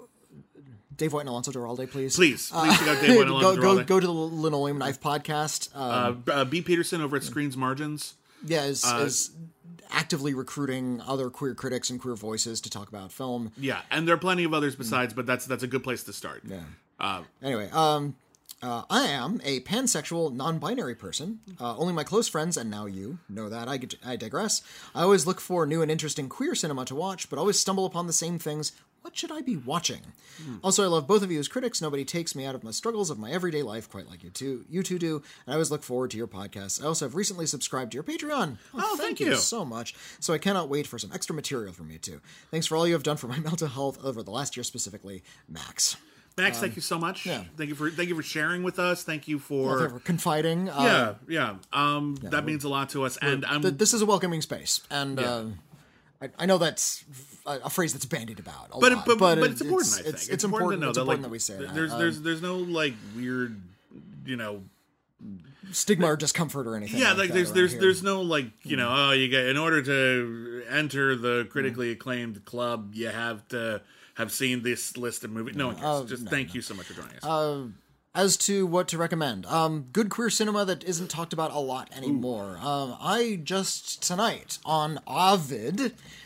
Dave White and Alonso Duralde, please. Please, please check out Dave White and Alonso go, Duralde. Go, go to the Linoleum Knife podcast. Um, uh, uh, B. Peterson over at Screens Margins. Yeah, is. Uh, is actively recruiting other queer critics and queer voices to talk about film. Yeah, and there are plenty of others besides, mm. but that's that's a good place to start. Yeah. Uh, anyway, um, uh, I am a pansexual, non-binary person. Uh, only my close friends, and now you, know that. I, I digress. I always look for new and interesting queer cinema to watch, but always stumble upon the same things. What should I be watching? Mm. Also, I love both of you as critics. Nobody takes me out of my struggles of my everyday life quite like you two, you two do, and I always look forward to your podcasts. I also have recently subscribed to your Patreon. Oh, oh thank, thank you. you so much. So I cannot wait for some extra material from you two. Thanks for all you have done for my mental health over the last year specifically, Max. Max, um, thank you so much. Yeah. Thank you for thank you for sharing with us. Thank you for, yeah, for confiding. Uh, yeah, yeah. Um, yeah, that means a lot to us. And I'm, th- this is a welcoming space. And yeah. uh, I, I know that's a, a phrase that's bandied about a but, lot, but, but, but it, it's important. It's, I think it's, it's, it's important, important to know it's that, important like, that we say that. There's um, there's there's no like weird, you know, stigma or discomfort or anything. Yeah, like, like that there's there's here. there's no like you know oh you get in order to enter the critically acclaimed club you have to have seen this list of movies. No one cares. Uh, Just no, thank no. you so much for joining us. Uh, as to what to recommend, um, good queer cinema that isn't talked about a lot anymore. Um, I just tonight on Ovid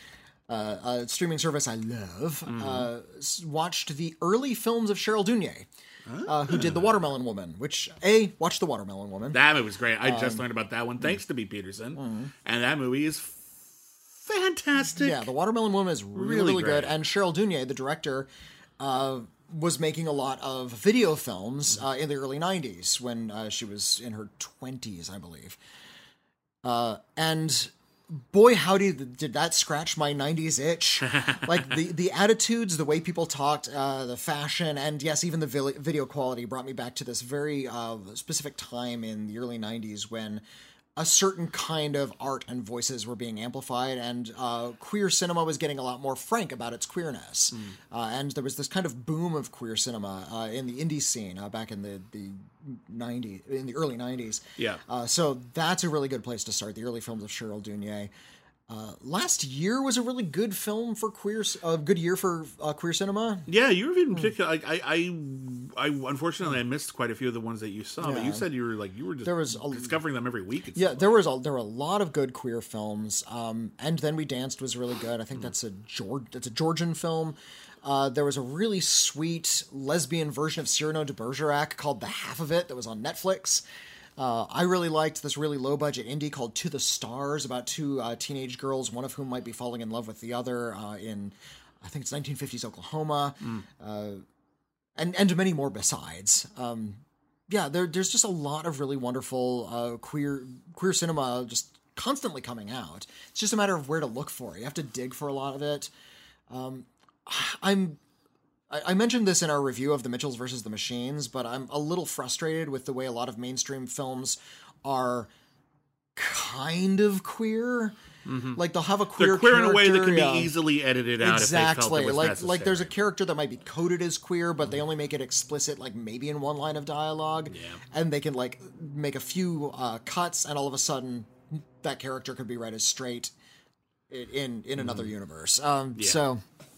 uh, a streaming service I love, Mm-hmm. uh, s- watched the early films of Cheryl Dunye, uh, who did The Watermelon Woman, which, A, watch The Watermelon Woman. That movie was great. I Um, just learned about that one thanks to B. Peterson. mm-hmm. And that movie is fantastic. Yeah, The Watermelon Woman is really, Really really good. great. And Cheryl Dunye, the director, uh, was making a lot of video films uh, in the early nineties when uh, she was in her twenties, I believe. Uh, and boy, howdy, did that scratch my nineties itch. Like, the, the attitudes, the way people talked, uh, the fashion, and yes, even the vi- video quality brought me back to this very uh, specific time in the early nineties when a certain kind of art and voices were being amplified, and uh, queer cinema was getting a lot more frank about its queerness. Mm. Uh, and there was this kind of boom of queer cinema uh, in the indie scene uh, back in the, the nineties, in the early nineties. Yeah. Uh, so that's a really good place to start, the early films of Cheryl Dunye. Uh, last year was a really good film for queer, a uh, good year for uh, queer cinema. Yeah, you were Hmm. even particular. Like, I, I, I, unfortunately, I missed quite a few of the ones that you saw. But Yeah. you said you were like you were just There was a- discovering them every week. It Yeah, seemed there was a, there were a lot of good queer films. Um, and Then We Danced was really good. I think that's a George, that's a Georgian film. Uh, there was a really sweet lesbian version of Cyrano de Bergerac called The Half of It that was on Netflix. Uh, I really liked this really low-budget indie called To the Stars about two uh, teenage girls, one of whom might be falling in love with the other uh, in, I think it's nineteen fifties Oklahoma, uh, and and many more besides. Um, yeah, there, there's just a lot of really wonderful uh, queer queer cinema just constantly coming out. It's just a matter of where to look for it. You have to dig for a lot of it. Um, I'm I I mentioned this in our review of The Mitchells versus the Machines, but I'm a little frustrated with the way a lot of mainstream films are kind of queer. Like, they'll have a queer They're queer in a way that character, can be yeah. easily edited out if they felt Exactly. it was Like necessary. like there's a character that might be coded as queer, but they only make it explicit like maybe in one line of dialogue. Yeah. And they can like make a few uh, cuts, and all of a sudden that character could be read as straight i- in in another universe. Um, Yeah. So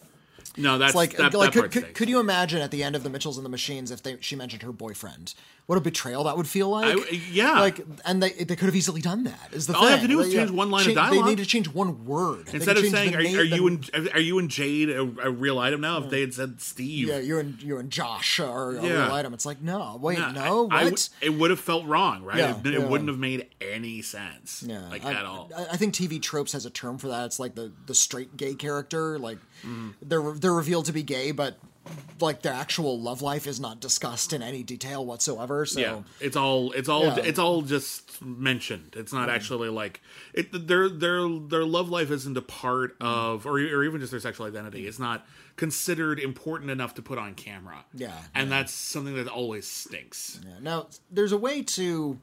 no, that's it's like that, like that could, part could, stinks. could you imagine at the end of The Mitchells and the Machines if they she mentioned her boyfriend? What a betrayal that would feel like. I- yeah. Like, and they they could have easily done that. Is the All thing. they have to do is Like, change yeah, one line of cha- dialogue. They need to change one word They Instead can of change saying, the are, name- are the- you and are you and Jade a, a real item now? If they had said Steve, Yeah, you and you and Josh are a Yeah. real item. It's like, no, wait, Nah, no, I- I what? w- it would have felt wrong, right? Yeah, it, it yeah. wouldn't have made any sense, yeah, like I, at all. I, I think T V tropes has a term for that. It's like the the straight gay character. Like Mm-hmm. they're they're revealed to be gay, but like their actual love life is not discussed in any detail whatsoever. So Yeah, it's all it's all Yeah. it's all just mentioned. It's not actually like it. Their their their love life isn't a part of, or or even just their sexual identity. It's not considered important enough to put on camera. Yeah, and that's something that always stinks. Yeah. Now, there's a way to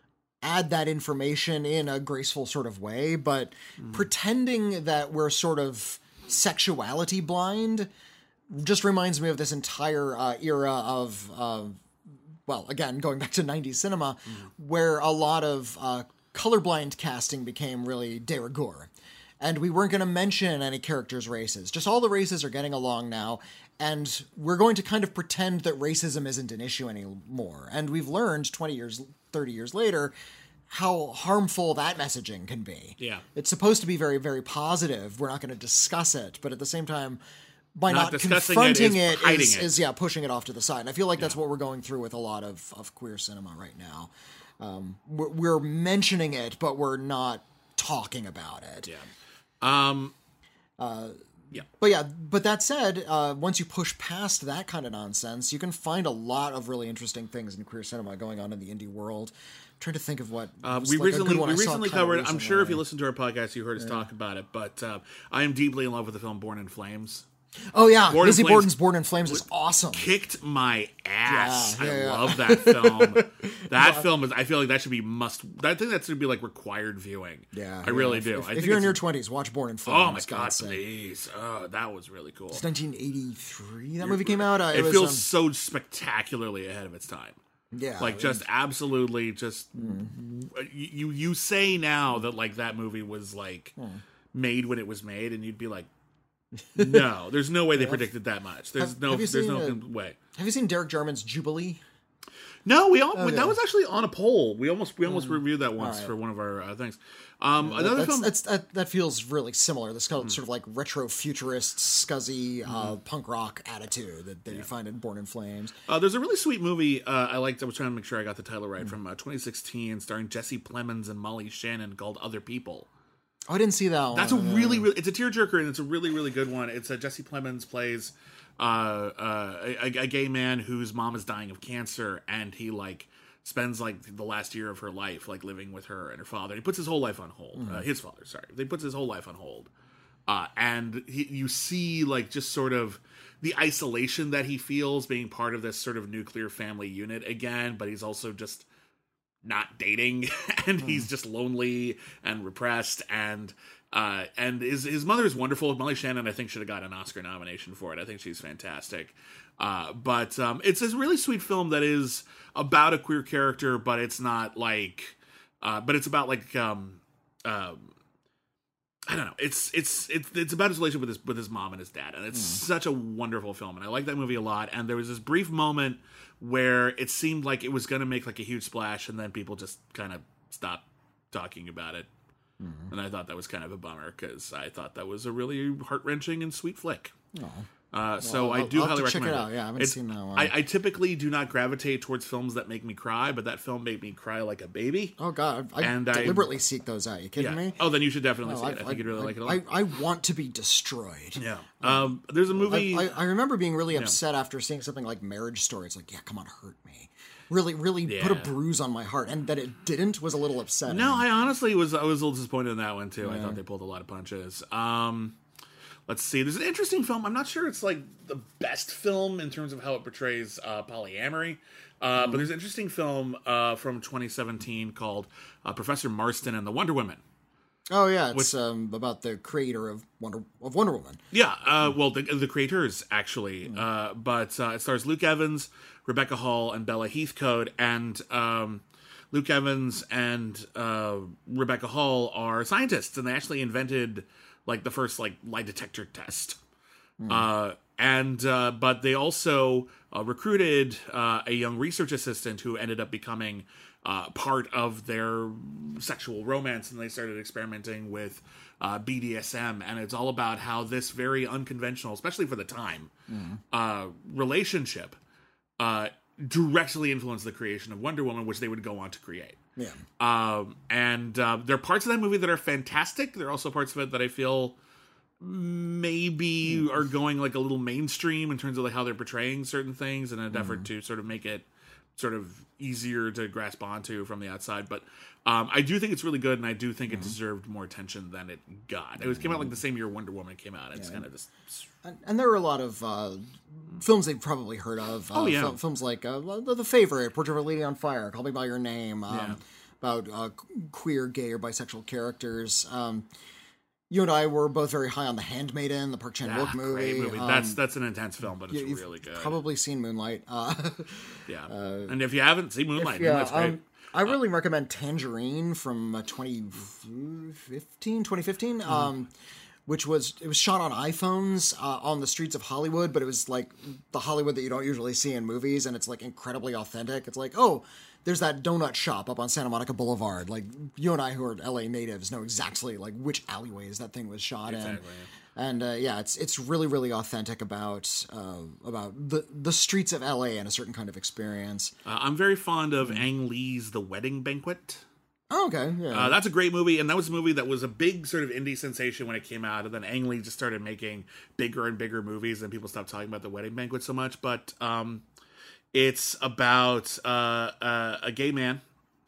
add that information in a graceful sort of way, but pretending that we're sort of sexuality blind just reminds me of this entire uh, era of, uh, well, again, going back to nineties cinema, where a lot of uh, colorblind casting became really de rigueur. And we weren't going to mention any characters' races. Just all the races are getting along now, and we're going to kind of pretend that racism isn't an issue anymore. And we've learned twenty years, thirty years later, how harmful that messaging can be. Yeah. It's supposed to be very, very positive. We're not going to discuss it, but at the same time, by Not not, discussing it confronting is it, hiding is, it. is, yeah, pushing it off to the side. And I feel like that's what we're going through with a lot of, of queer cinema right now. Um, we're, we're mentioning it, but we're not talking about it. Yeah. Um. yeah. But yeah, but that said, uh, once you push past that kind of nonsense, you can find a lot of really interesting things in queer cinema going on in the indie world. I'm trying to think of what Uh, was we like a recently good one we I saw recently kinda covered. I'm sure if you recently. listen to our podcast, you heard us talk about it. But uh, I am deeply in love with the film Born in Flames. Oh yeah, Born in Lizzie Flames Borden's Born in Flames is awesome. Kicked my ass. Yeah, yeah, I yeah. love that film. That film is. I feel like that should be must. I think that should be like required viewing. Yeah, I really yeah. do. If, I if think you're in it's- your twenties, watch Born in Flames. Oh my for god, God's sake. please! Oh, that was really cool. It's nineteen eighty-three. That movie came out. Uh, It was, feels um, so spectacularly ahead of its time. yeah, Like just absolutely just Hmm. you you say now that like that movie was like Hmm. made when it was made, and you'd be like, no, there's no way they predicted that much. There's Have- no have you there's seen, no uh, way. Have you seen Derek Jarman's Jubilee? No, we all Okay. that was actually on a poll. We almost we almost reviewed that once right. for one of our uh, things. Um, That- another that's, film. that's, that, that feels really similar. This kind of, sort of like retro futurist, scuzzy uh, punk rock attitude that, that you find in Born in Flames. Uh, there's a really sweet movie uh, I liked. I was trying to make sure I got the title right from uh, twenty sixteen, starring Jesse Plemons and Molly Shannon, called Other People. Oh, I didn't see that one. That's a really, really. It's a tearjerker, and it's a really, really good one. It's uh, Jesse Plemons plays uh, uh, a, a gay man whose mom is dying of cancer, and he like spends like the last year of her life like living with her and her father. He puts his whole life on hold. Uh, his father, sorry, he puts his whole life on hold, uh, and he, you see like just sort of the isolation that he feels being part of this sort of nuclear family unit again. But he's also just not dating, and he's just lonely and repressed, and uh and his his mother is wonderful. Molly Shannon, I think, should have got an Oscar nomination for it. I think she's fantastic. Uh but um it's this really sweet film that is about a queer character, but it's not like uh but it's about like um um I don't know. It's it's it's it's about his relationship with his with his mom and his dad, and it's such a wonderful film, and I like that movie a lot. And there was this brief moment where it seemed like it was going to make like a huge splash, and then people just kind of stopped talking about it. Mm-hmm. And I thought that was kind of a bummer, because I thought that was a really heart wrenching and sweet flick. Oh. Uh, so Well, I I'll- do I'll have highly to check recommend it out. Yeah, I haven't It's- seen that one. I, I typically do not gravitate towards films that make me cry, but that film made me cry like a baby. Oh God, I And I- deliberately seek those out. You kidding Yeah. me? Oh, then you should definitely No, see it. I think you'd really I, like it a I, lot. I want to be destroyed. Yeah. Um, there's a movie. I, I, I remember being really upset after seeing something like Marriage Story. It's like, yeah, come on, hurt me. Really, really put a Yeah. bruise on my heart, and that it didn't was a little upsetting. No, I honestly was I was a little disappointed in that one too. I thought they pulled a lot of punches. Um, let's see. There's an interesting film. I'm not sure it's like the best film in terms of how it portrays uh, polyamory, uh, but there's an interesting film uh, from twenty seventeen called uh, Professor Marston and the Wonder Women. Oh yeah, it's um, about the creator of Wonder of Wonder Woman. Yeah, uh, well, the, the creators actually, uh, but uh, it stars Luke Evans, Rebecca Hall, and Bella Heathcote. And um, Luke Evans and uh, Rebecca Hall are scientists, and they actually invented like the first like lie detector test. Uh, and uh, but they also uh, recruited uh, a young research assistant who ended up becoming uh, part of their sexual romance, and they started experimenting with uh, B D S M, and it's all about how this very unconventional, especially for the time, uh, relationship uh, directly influenced the creation of Wonder Woman, which they would go on to create. Yeah, Um, and uh, there are parts of that movie that are fantastic. There are also parts of it that I feel maybe are going like a little mainstream in terms of like how they're portraying certain things in an effort to sort of make it sort of easier to grasp onto from the outside. But um, I do think it's really good, and I do think it deserved more attention than it got. It was came out like the same year Wonder Woman came out. It's kind of just and, and there are a lot of uh, films they've probably heard of. Uh, Oh, yeah. fil- films like uh, the, the Favorite, Portrait of a Lady on Fire, Call Me by Your Name. Um, Yeah. About uh, queer, gay, or bisexual characters. Um, you and I were both very high on The Handmaiden, the Park Chan Wook ah, movie. great movie. Um, that's that's an intense film, but it's you've really good. probably seen Moonlight. Uh, yeah, and if you haven't seen Moonlight, yeah, Moonlight's great. um, I really recommend Tangerine from uh, twenty fifteen, twenty fifteen, Mm-hmm. um, which was it was shot on iPhones uh, on the streets of Hollywood, but it was like the Hollywood that you don't usually see in movies, and it's like incredibly authentic. It's like, oh, there's that donut shop up on Santa Monica Boulevard. Like, you and I, who are L A natives, know exactly like which alleyways that thing was shot Exactly, in. And uh, yeah, it's it's really really authentic about uh, about the the streets of L A and a certain kind of experience. Uh, I'm very fond of Ang Lee's The Wedding Banquet. Oh, okay, yeah. Uh, that's a great movie, and that was a movie that was a big sort of indie sensation when it came out, and then Ang Lee just started making bigger and bigger movies, and people stopped talking about The Wedding Banquet so much. But um, it's about uh, uh, a gay man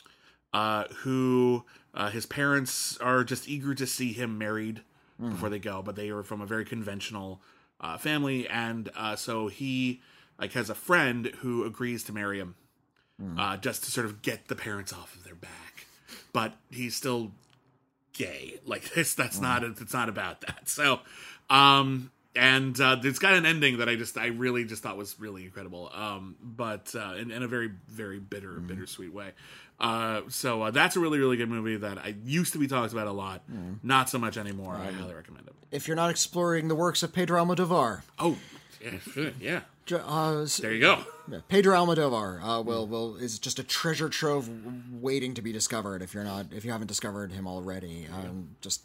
uh, who uh, his parents are just eager to see him married mm. before they go, but they are from a very conventional uh, family, and uh, so he like has a friend who agrees to marry him mm. uh, just to sort of get the parents off of their back. But he's still gay. Like this, that's not. It's not about that. So, um, and uh, it's got an ending that I just, I really just thought was really incredible. Um, but uh, in, in a very, very bitter, mm. bittersweet way. Uh, so uh, that's a really, really good movie that I used to be talked about a lot. Mm. Not so much anymore. Right. I highly recommend it. If you're not exploring the works of Pedro Almodovar, oh yeah, yeah. Uh, There you go. Yeah, Pedro Almodovar uh, will will is just a treasure trove waiting to be discovered. If you're not, if you haven't discovered him already, um, just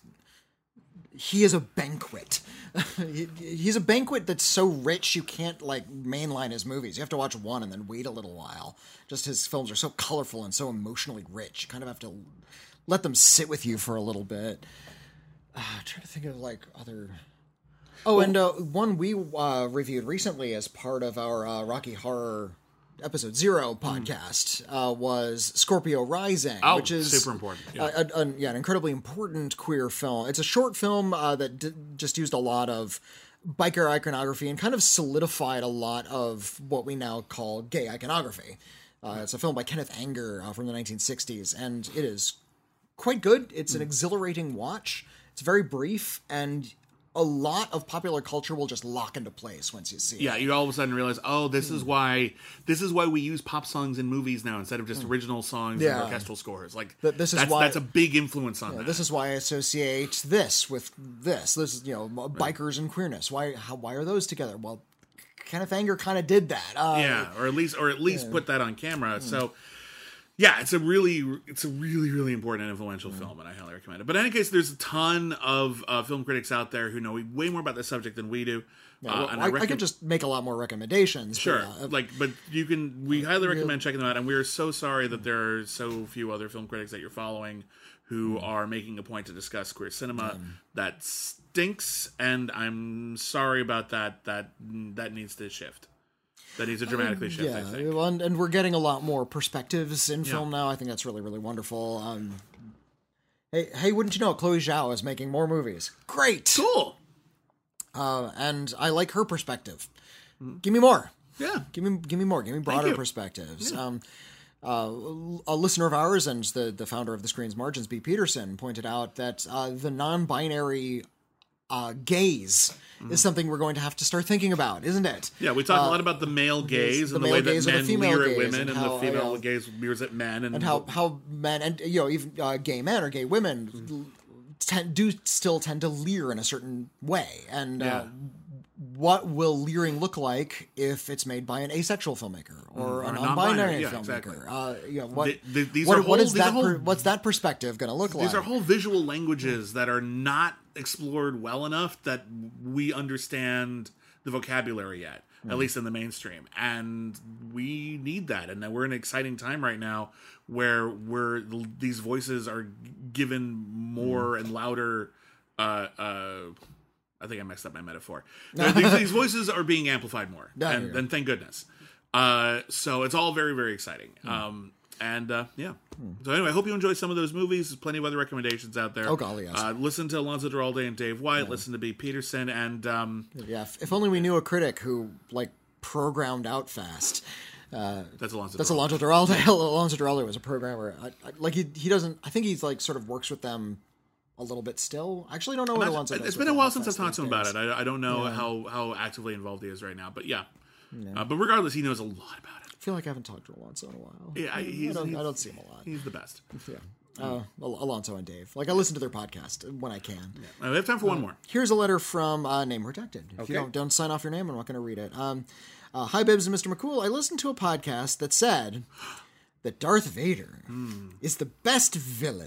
he is a banquet. he, he's a banquet that's so rich you can't like mainline his movies. You have to watch one and then wait a little while. Just his films are so colorful and so emotionally rich. You kind of have to let them sit with you for a little bit. Uh, I'm trying to think of like other. Oh, and uh, one we uh, reviewed recently as part of our uh, Rocky Horror Episode Zero podcast uh, was Scorpio Rising, Oh, which is super important. Yeah. A, a, a, yeah, an incredibly important queer film. It's a short film uh, that d- just used a lot of biker iconography and kind of solidified a lot of what we now call gay iconography. Uh, it's a film by Kenneth Anger uh, from the nineteen sixties, and it is quite good. It's an exhilarating watch. It's very brief, and a lot of popular culture will just lock into place once you see Yeah, it. you all of a sudden realize, oh, this is why this is why we use pop songs in movies now instead of just original songs Yeah. and orchestral scores. Like Th- this is that's, why- that's a big influence on Yeah, that. this is why I associate this with this. This is, you know, bikers and queerness. Why how, why are those together? Well, Kenneth Anger kind of did that. Uh, yeah, or at least or at least put that on camera. So yeah, it's a really it's a really really important and influential film, and I highly recommend it. But in any case, there's a ton of uh, film critics out there who know way more about this subject than we do. Yeah, uh, well, and I, I, recommend- could just make a lot more recommendations. Sure, But, uh, like, but you can. We highly recommend checking them out, and we are so sorry that there are so few other film critics that you're following who are making a point to discuss queer cinema. That stinks, and I'm sorry about that. That that needs to shift. That needs to dramatically shift. I yeah, think. and, and we're getting a lot more perspectives in film now. I think that's really, really wonderful. Um, hey, hey, wouldn't you know, Chloe Zhao is making more movies. Great! Cool. Uh, and I like her perspective. Give me more. Yeah. Give me, give me more. Give me broader you. perspectives. Um, uh, a listener of ours and the the founder of the Screen's Margins, B. Peterson, pointed out that uh, the non-binary uh, gaze is something we're going to have to start thinking about, isn't it? Yeah, we talk a lot about the male gaze the and the, male way gaze that or the men female leer at gaze women and and, how, the female you know, gaze leers at men, and, and how how men and you know even uh, gay men or gay women tend, do still tend to leer in a certain way, and Yeah. uh, what will leering look like if it's made by an asexual filmmaker or or a a non-binary, non-binary, yeah, filmmaker? exactly. Uh, you know, what, Th- th- these what, are what whole- is these are that? whole- per, what's that perspective going to look like? these are whole visual languages that are not explored well enough that we understand the vocabulary yet, at least in the mainstream. And we need that. And we're in an exciting time right now where where these voices are given more and louder. Uh, uh, I think I messed up my metaphor. these, these voices are being amplified more, Yeah, and, yeah. and thank goodness. Uh, so it's all very, very exciting. Um, and uh, yeah. So anyway, I hope you enjoy some of those movies. There's plenty of other recommendations out there. Oh, golly, yes. Uh, listen to Alonso Duralde and Dave White. Listen to B. Peterson, and um, Yeah, if, if only we knew a critic who like programmed out fast. Uh, that's Alonso. That's Duralde. Alonso Duralde. Alonso Duralde was a programmer. I, I, like he he doesn't. I think he's like sort of works with them a little bit still. I actually don't know what Not- Alonso does. It's with been a them while that since I've fast talked to him these about days. it. I, I don't know how, how actively involved he is right now, but yeah. Uh, but regardless, he knows a lot about it. I feel like I haven't talked to Alonso in a while. Yeah, I- I, he's- don't, he's- I don't see him a lot. He's the best. Yeah. Uh, Al- Alonso and Dave. Like I listen to their podcast when I can. Uh, we have time for one more. Here's a letter from uh, Name Redacted. If Okay. you don't, don't sign off your name, I'm not going to read it. Um, uh, Hi, Bibbs and Mister McCool. I listened to a podcast that said that Darth Vader is the best villain.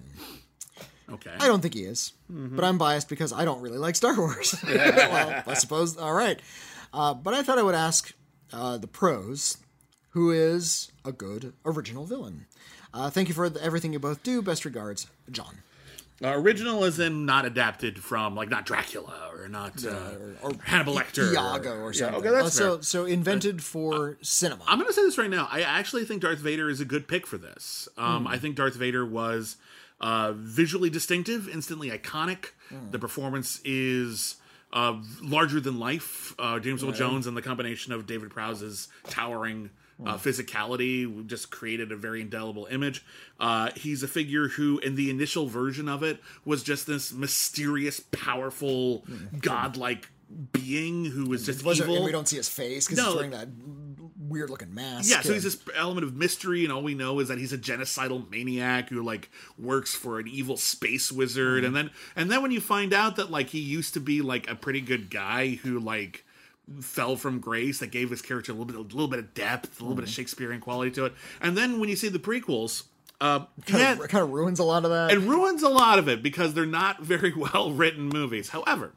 Okay. I don't think he is, but I'm biased because I don't really like Star Wars. Well, I suppose. All right. Uh, but I thought I would ask uh, the pros, who is a good original villain. Uh, thank you for th- everything you both do. Best regards, John. Uh, original as in not adapted from, like, not Dracula or not uh, or Hannibal Lecter. Iago or something. okay, that's Uh, so, fair. so invented for cinema. I'm going to say this right now. I actually think Darth Vader is a good pick for this. Um, I think Darth Vader was uh, visually distinctive, instantly iconic. The performance is uh, larger than life. Uh, James Earl Jones and the combination of David Prowse's towering uh, physicality just created a very indelible image. Uh, he's a figure who, in the initial version of it, was just this mysterious, powerful, godlike being who was just Was it- evil. and we don't see his face because No. he's wearing that weird looking mask. Yeah, so he's and- this element of mystery, and all we know is that he's a genocidal maniac who like works for an evil space wizard, Mm-hmm. and then and then when you find out that like he used to be like a pretty good guy who like fell from grace, that gave his character a little bit, a little bit of depth, a little mm. bit of Shakespearean quality to it. And then when you see the prequels, uh, kind, yeah, of, kind of ruins a lot of that. It ruins a lot of it because they're not very well written movies. However,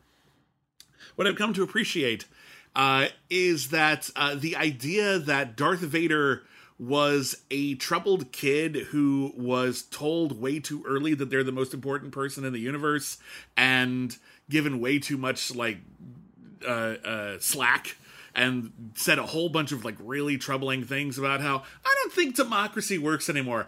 what I've come to appreciate uh, is that uh, the idea that Darth Vader was a troubled kid who was told way too early that they're the most important person in the universe and given way too much like uh, uh, slack and said a whole bunch of like really troubling things about how I don't think democracy works anymore.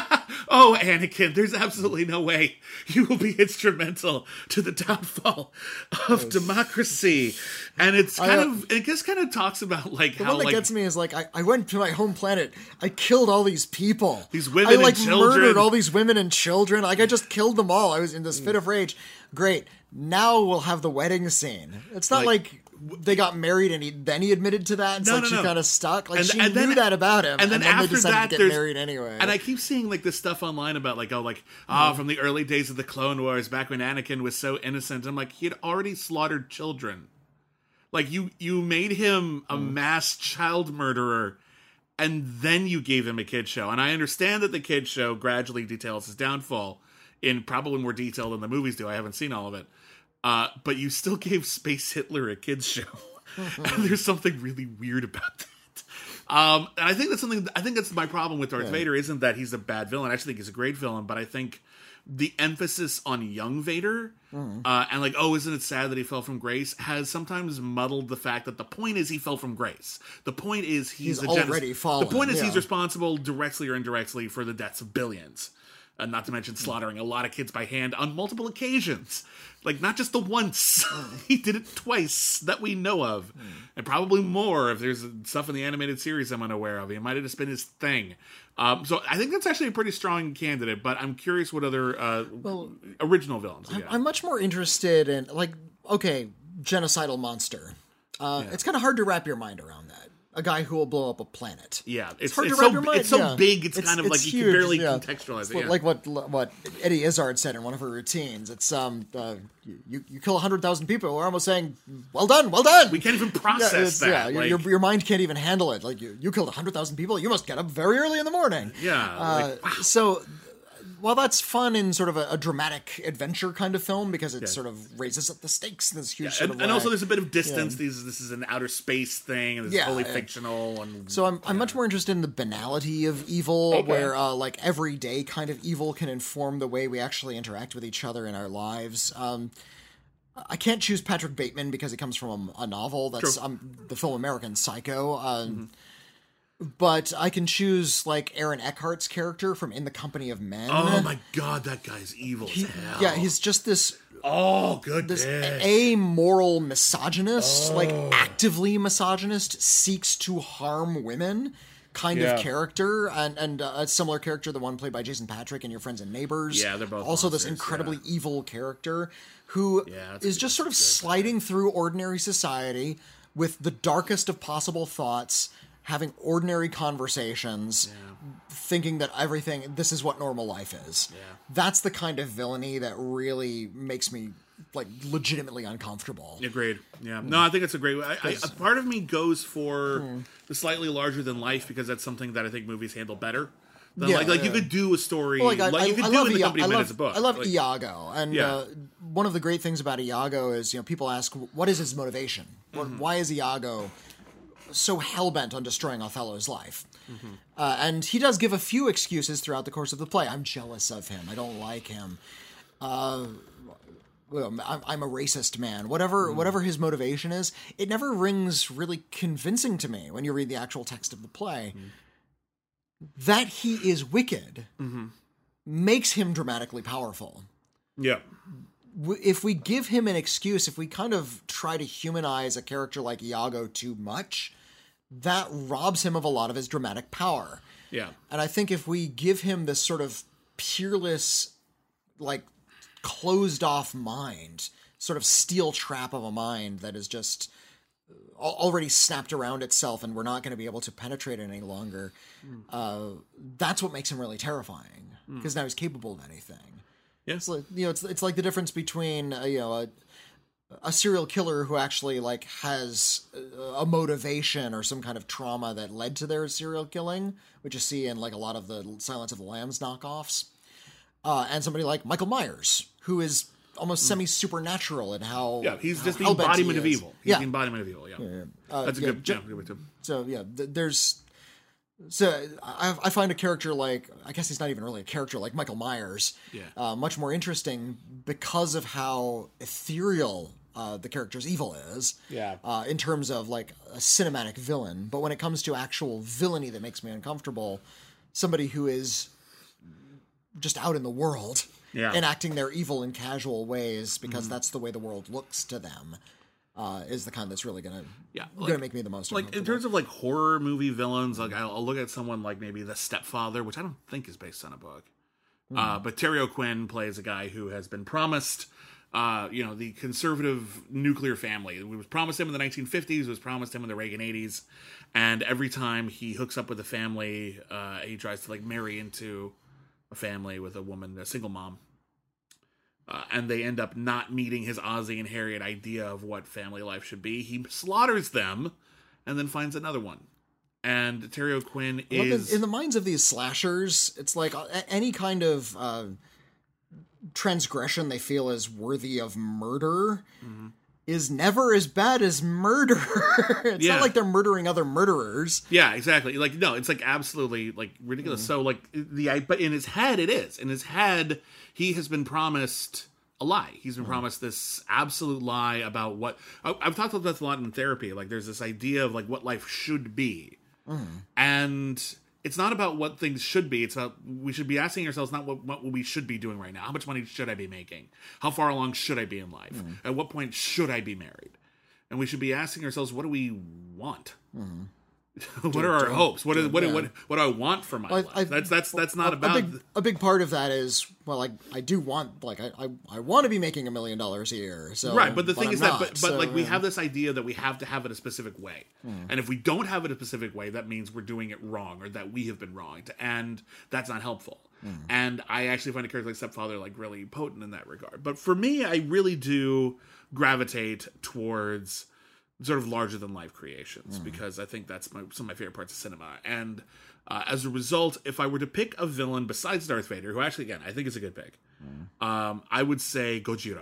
Oh, Anakin, there's absolutely no way you will be instrumental to the downfall of yes. democracy. And it's kind I, uh, of, it just kind of talks about like the how one that like, gets me is like, I, I went to my home planet, I killed all these people. These women I like and children. murdered all these women and children. Like I just killed them all. I was in this fit of rage. Great. Now we'll have the wedding scene. It's not like, like they got married and he, then he admitted to that. It's no, like no, she no. kind of stuck. Like and, she and knew then, that about him. And then, and then after they decided that, to get married anyway. And I keep seeing like this stuff online about like, oh, like, ah, oh, from the early days of the Clone Wars, back when Anakin was so innocent. I'm like, he had already slaughtered children. Like you, you made him a mm. mass child murderer. And then you gave him a kid show. And I understand that the kid show gradually details his downfall in probably more detail than the movies do. I haven't seen all of it. Uh, but you still gave Space Hitler a kid's show. And there's something really weird about that. Um, and I think that's something, I think that's my problem with Darth yeah. Vader isn't that he's a bad villain. I actually think he's a great villain, but I think the emphasis on young Vader, mm. uh, and like, oh, isn't it sad that he fell from grace, has sometimes muddled the fact that the point is he fell from grace. The point is he's, he's a already genesis. fallen. The point is yeah. he's responsible directly or indirectly for the deaths of billions. Uh, not to mention slaughtering a lot of kids by hand on multiple occasions. Like, not just the once. He did it twice that we know of. Mm. And probably more if there's stuff in the animated series I'm unaware of. It might have just been his thing. Um, so I think that's actually a pretty strong candidate, but I'm curious what other uh, well, original villains I'm, I'm much more interested in, like, okay, genocidal monster. Uh, yeah. It's kind of hard to wrap your mind around that. A guy who will blow up a planet. Yeah, it's, it's hard it's to wrap so, your mind. It's so yeah. big, it's, it's kind of it's like huge, you can barely yeah. contextualize it's it. Yeah. Like what what Eddie Izzard said in one of her routines. It's um, uh, you you kill one hundred thousand people. We're almost saying, well done, well done. We can't even process yeah, that. Yeah, like, your, your mind can't even handle it. Like, you, you killed one hundred thousand people, you must get up very early in the morning. Yeah. Uh, like, wow. So... While that's fun in sort of a, a dramatic adventure kind of film because it yeah. sort of raises up the stakes in this huge yeah, sort and, of and way. also there's a bit of distance. Yeah. These this is an outer space thing, and it's yeah, fully yeah. fictional. And so I'm yeah. I'm much more interested in the banality of evil, okay. where uh, like everyday kind of evil can inform the way we actually interact with each other in our lives. Um, I can't choose Patrick Bateman because it comes from a, a novel. That's um, the film American Psycho. Um, mm-hmm. But I can choose, like, Aaron Eckhart's character from In the Company of Men. Oh, my God, that guy's evil he, as hell. Yeah, he's just this... Oh, good This bitch. amoral misogynist, oh. like, actively misogynist, seeks to harm women kind yeah. of character. And, and uh, a similar character, the one played by Jason Patric in Your Friends and Neighbors. Yeah, they're both Also monsters, this incredibly yeah. evil character who yeah, is just sort of sliding through ordinary society with the darkest of possible thoughts, having ordinary conversations, yeah. thinking that everything, this is what normal life is. Yeah. That's the kind of villainy that really makes me, like, legitimately uncomfortable. Agreed. Yeah. No, I think it's a great... I, I, a part of me goes for hmm. the slightly larger than life because that's something that I think movies handle better. Than, Yeah, like, like yeah. you could do a story... Well, like, I, like you could I, I do love In the Ia- Company I of Men love, as a book. I love like, Iago, and Yeah. uh, one of the great things about Iago is, you know, people ask, what is his motivation? What, Mm-hmm. why is Iago so hell-bent on destroying Othello's life? Mm-hmm. Uh, and he does give a few excuses throughout the course of the play. I'm jealous of him. I don't like him. Uh, well, I'm, I'm a racist man. Whatever, mm. whatever his motivation is, it never rings really convincing to me when you read the actual text of the play. Mm. That he is wicked mm-hmm. makes him dramatically powerful. Yeah. If we give him an excuse, if we kind of try to humanize a character like Iago too much, that robs him of a lot of his dramatic power. Yeah. And I think if we give him this sort of peerless, like, closed-off mind, sort of steel trap of a mind that is just already snapped around itself and we're not going to be able to penetrate it any longer, mm. uh, that's what makes him really terrifying. Because mm. now he's capable of anything. Yeah. It's like, you know, it's it's like the difference between uh, you know a, a serial killer who actually like has a motivation or some kind of trauma that led to their serial killing, which you see in like a lot of the Silence of the Lambs knockoffs, uh, and somebody like Michael Myers, who is almost semi-supernatural in how yeah he's how just the hell-bent embodiment he of is. evil. He's yeah, the embodiment of evil. Yeah, yeah, yeah. Uh, that's a yeah, good. ju- Yeah, good way to- So yeah, th- there's. So I, I find a character like, I guess he's not even really a character, like Michael Myers, Yeah. uh, much more interesting because of how ethereal uh, the character's evil is. Yeah. Uh, in terms of like a cinematic villain. But when it comes to actual villainy that makes me uncomfortable, somebody who is just out in the world Yeah. enacting their evil in casual ways because mm-hmm. that's the way the world looks to them. Uh, is the kind that's really gonna yeah like, gonna make me the most like in terms of like horror movie villains. Like I'll, I'll look at someone like maybe The Stepfather, which I don't think is based on a book, mm. uh, but Terry O'Quinn plays a guy who has been promised, uh, you know, the conservative nuclear family. It was promised him in the nineteen fifties. It was promised him in the Reagan eighties, and every time he hooks up with a family, uh, he tries to like marry into a family with a woman, a single mom. Uh, and they end up not meeting his Ozzie and Harriet idea of what family life should be. He slaughters them and then finds another one. And Terry O'Quinn is... In, in the minds of these slashers, it's like any kind of uh, transgression they feel is worthy of murder mm-hmm. is never as bad as murder. It's yeah. not like they're murdering other murderers. Yeah, exactly. Like, no, it's like absolutely like ridiculous. Mm. So like the, but in his head it is. In his head, he has been promised a lie. He's been mm. promised this absolute lie about what, I, I've talked about this a lot in therapy. Like there's this idea of like what life should be. Mm. And it's not about what things should be. It's about, we should be asking ourselves not what, what we should be doing right now. How much money should I be making? How far along should I be in life? Mm. At what point should I be married? And we should be asking ourselves, what do we want? Mm. what do, are our do, hopes? What, do, is, what, yeah. what, what, what do I want for my well, life? I, that's that's that's not a, about... A big, a big part of that is, well, I, I do want, like, I, I, I want to be making a million dollars a year. So, right, but the thing but is I'm that, not, but, but so, like, we yeah. have this idea that we have to have it a specific way. Mm. And if we don't have it a specific way, that means we're doing it wrong or that we have been wronged. And that's not helpful. Mm. And I actually find a character like Stepfather, like, really potent in that regard. But for me, I really do gravitate towards sort of larger than life creations mm. because I think that's my, some of my favorite parts of cinema. And uh, as a result, if I were to pick a villain besides Darth Vader, who actually, again, I think is a good pick, mm. um, I would say Gojira.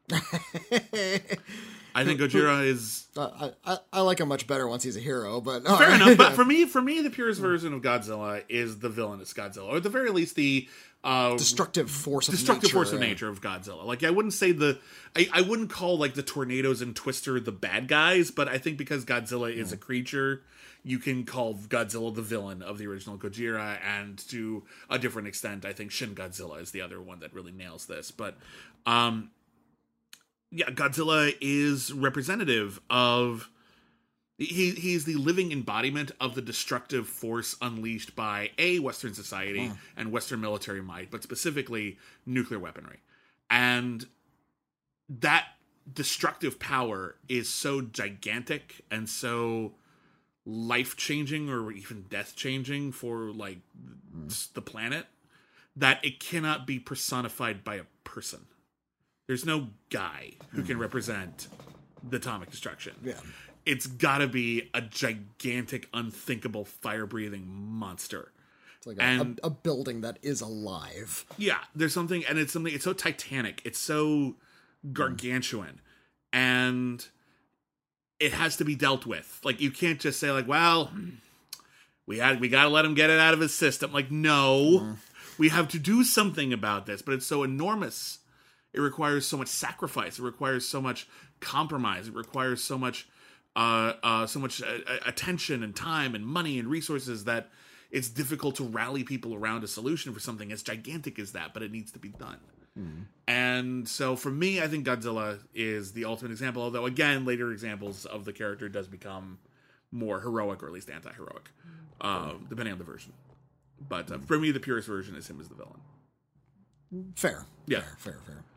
I think Gojira is. Uh, I, I like him much better once he's a hero, but fair right. enough. But for me, for me, the purest version of Godzilla is the villainous Godzilla, or at the very least, the uh, destructive force, of destructive nature, force of yeah. nature of Godzilla. Like I wouldn't say the, I, I wouldn't call like the tornadoes and Twister the bad guys, but I think because Godzilla is a creature, you can call Godzilla the villain of the original Gojira, and to a different extent, I think Shin Godzilla is the other one that really nails this. But, um. Yeah, Godzilla is representative of... He He's the living embodiment of the destructive force unleashed by, A, Western society mm. and Western military might, but specifically nuclear weaponry. And that destructive power is so gigantic and so life-changing or even death-changing for, like, mm. the planet that it cannot be personified by a person. There's no guy who can represent the atomic destruction. Yeah. It's gotta be a gigantic, unthinkable, fire-breathing monster. It's like a, and, a, a building that is alive. Yeah, there's something, and it's something, it's so titanic, it's so gargantuan, mm. and it has to be dealt with. Like, you can't just say, like, well, we had, we gotta let him get it out of his system. Like, no, mm. we have to do something about this, but it's so enormous. It requires so much sacrifice. It requires so much compromise. It requires so much, uh, uh, so much uh, attention and time and money and resources that it's difficult to rally people around a solution for something as gigantic as that. But it needs to be done. Mm. And so, for me, I think Godzilla is the ultimate example. Although, again, later examples of the character does become more heroic, or at least anti-heroic, uh, depending on the version. But uh, for me, the purest version is him as the villain. Fair. Yeah. Fair. Fair. Fair.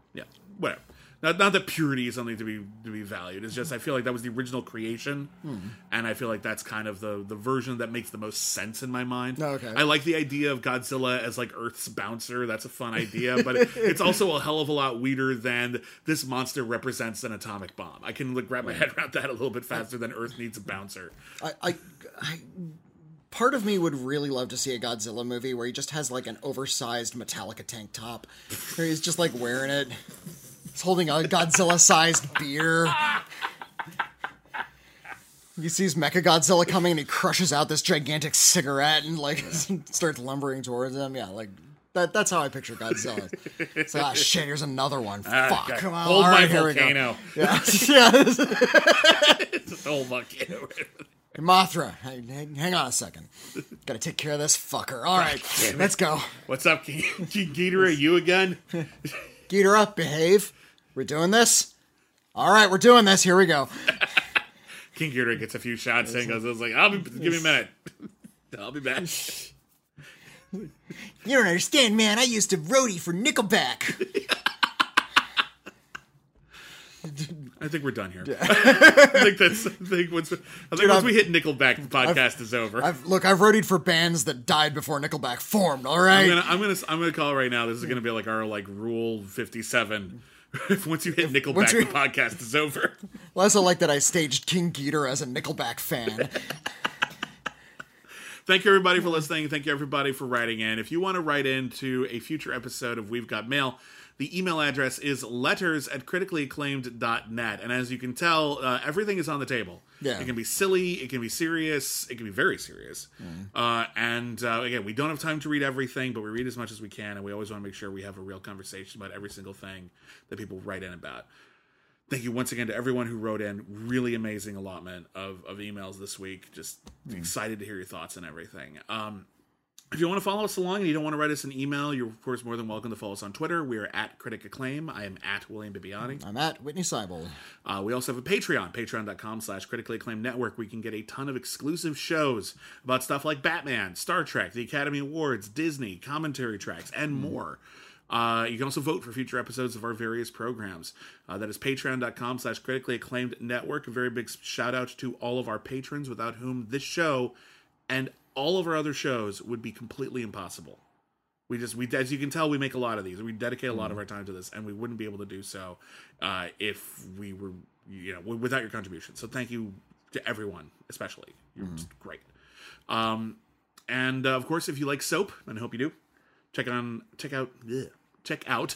Yeah, whatever. Not, not that purity is something to be to be valued. It's just I feel like that was the original creation, hmm. and I feel like that's kind of the, the version that makes the most sense in my mind. Oh, okay. I like the idea of Godzilla as like Earth's bouncer. That's a fun idea, but it, it's also a hell of a lot weirder than this monster represents an atomic bomb. I can like, wrap my head around that a little bit faster than Earth needs a bouncer. I, I, I part of me would really love to see a Godzilla movie where he just has like an oversized Metallica tank top, where he's just like wearing it. He's holding a Godzilla-sized beer. He sees Mechagodzilla coming and he crushes out this gigantic cigarette and like starts lumbering towards him. Yeah, like that. That's how I picture Godzilla. It's like, ah, shit, here's another one. Ah, Fuck, God. come on. Hold All my right, here volcano. We go. Yeah, yeah. It's a whole volcano. Mothra, hang, hang on a second. Gotta take care of this fucker. All right, let's go. What's up, King Ghidorah? You again? Ghidorah, behave. We're doing this? All right, we're doing this. Here we go. King Ghidorah gets a few shots and goes, I was like, I'll be, give me a minute. I'll be back. You don't understand, man. I used to roadie for Nickelback. I think we're done here. Yeah. I think that's. I think once, I think Dude, once I've, we hit Nickelback, the podcast I've, is over. I've, look, I've roadied for bands that died before Nickelback formed. All right, I'm gonna, I'm gonna, I'm gonna call it right now. This is gonna be like our like rule fifty-seven. Once you hit Nickelback, we, the podcast is over. Well, I also like that I staged King Ghidorah as a Nickelback fan. Thank you, everybody, for listening. Thank you, everybody, for writing in. If you want to write into a future episode of We've Got Mail, the email address is letters at critically acclaimed dot net. And as you can tell, uh, everything is on the table. Yeah. It can be silly, it can be serious, it can be very serious. Mm. Uh, and uh, again, we don't have time to read everything, but we read as much as we can, and we always want to make sure we have a real conversation about every single thing that people write in about. Thank you once again to everyone who wrote in. Really amazing allotment of, of emails this week. Just mm. excited to hear your thoughts and everything. Um, If you want to follow us along and you don't want to write us an email, you're, of course, more than welcome to follow us on Twitter. We are at Critic Acclaim. I am at William Bibiani. I'm at Whitney Seibold. Uh, we also have a Patreon, patreon.com slash critically acclaimed network. We can get a ton of exclusive shows about stuff like Batman, Star Trek, the Academy Awards, Disney, commentary tracks, and mm. more. Uh, you can also vote for future episodes of our various programs. Uh, that is patreon.com slash critically acclaimed network. A very big shout out to all of our patrons, without whom this show and all of our other shows would be completely impossible. We just, we as you can tell, we make a lot of these. We dedicate a lot mm. of our time to this, and we wouldn't be able to do so uh, if we were, you know, without your contribution. So thank you to everyone, especially. You're mm. just great. Um, and uh, of course, if you like soap, and I hope you do, check on, check out, ugh, check out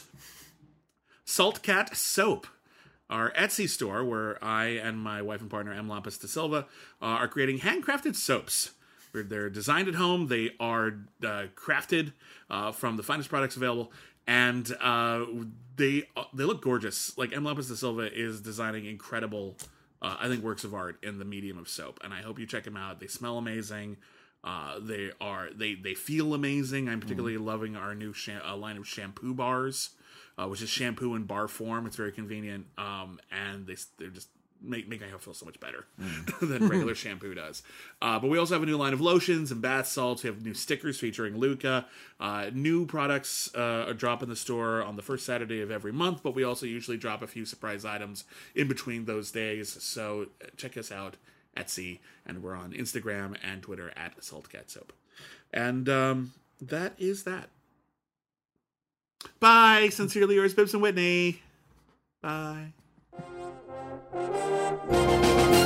Salt Cat Soap, our Etsy store, where I and my wife and partner M. Lampas da Silva uh, are creating handcrafted soaps. They're designed at home. They are uh, crafted uh, from the finest products available, and uh, they uh, they look gorgeous. Like M. Lampas da Silva is designing incredible, uh, I think, works of art in the medium of soap, and I hope you check them out. They smell amazing. Uh, they are they they feel amazing. I'm particularly mm. loving our new sham- uh, line of shampoo bars, uh, which is shampoo in bar form. It's very convenient, um, and they they're just. Make, make my hair feel so much better mm. than regular shampoo does. Uh, but we also have a new line of lotions and bath salts. We have new stickers featuring Luca. Uh, new products uh, are dropping in the store on the first Saturday of every month, but we also usually drop a few surprise items in between those days. So check us out, Etsy, and we're on Instagram and Twitter at SaltCatSoap. And um, that is that. Bye. Sincerely yours, Bibbs and Whitney. Bye. Thank you.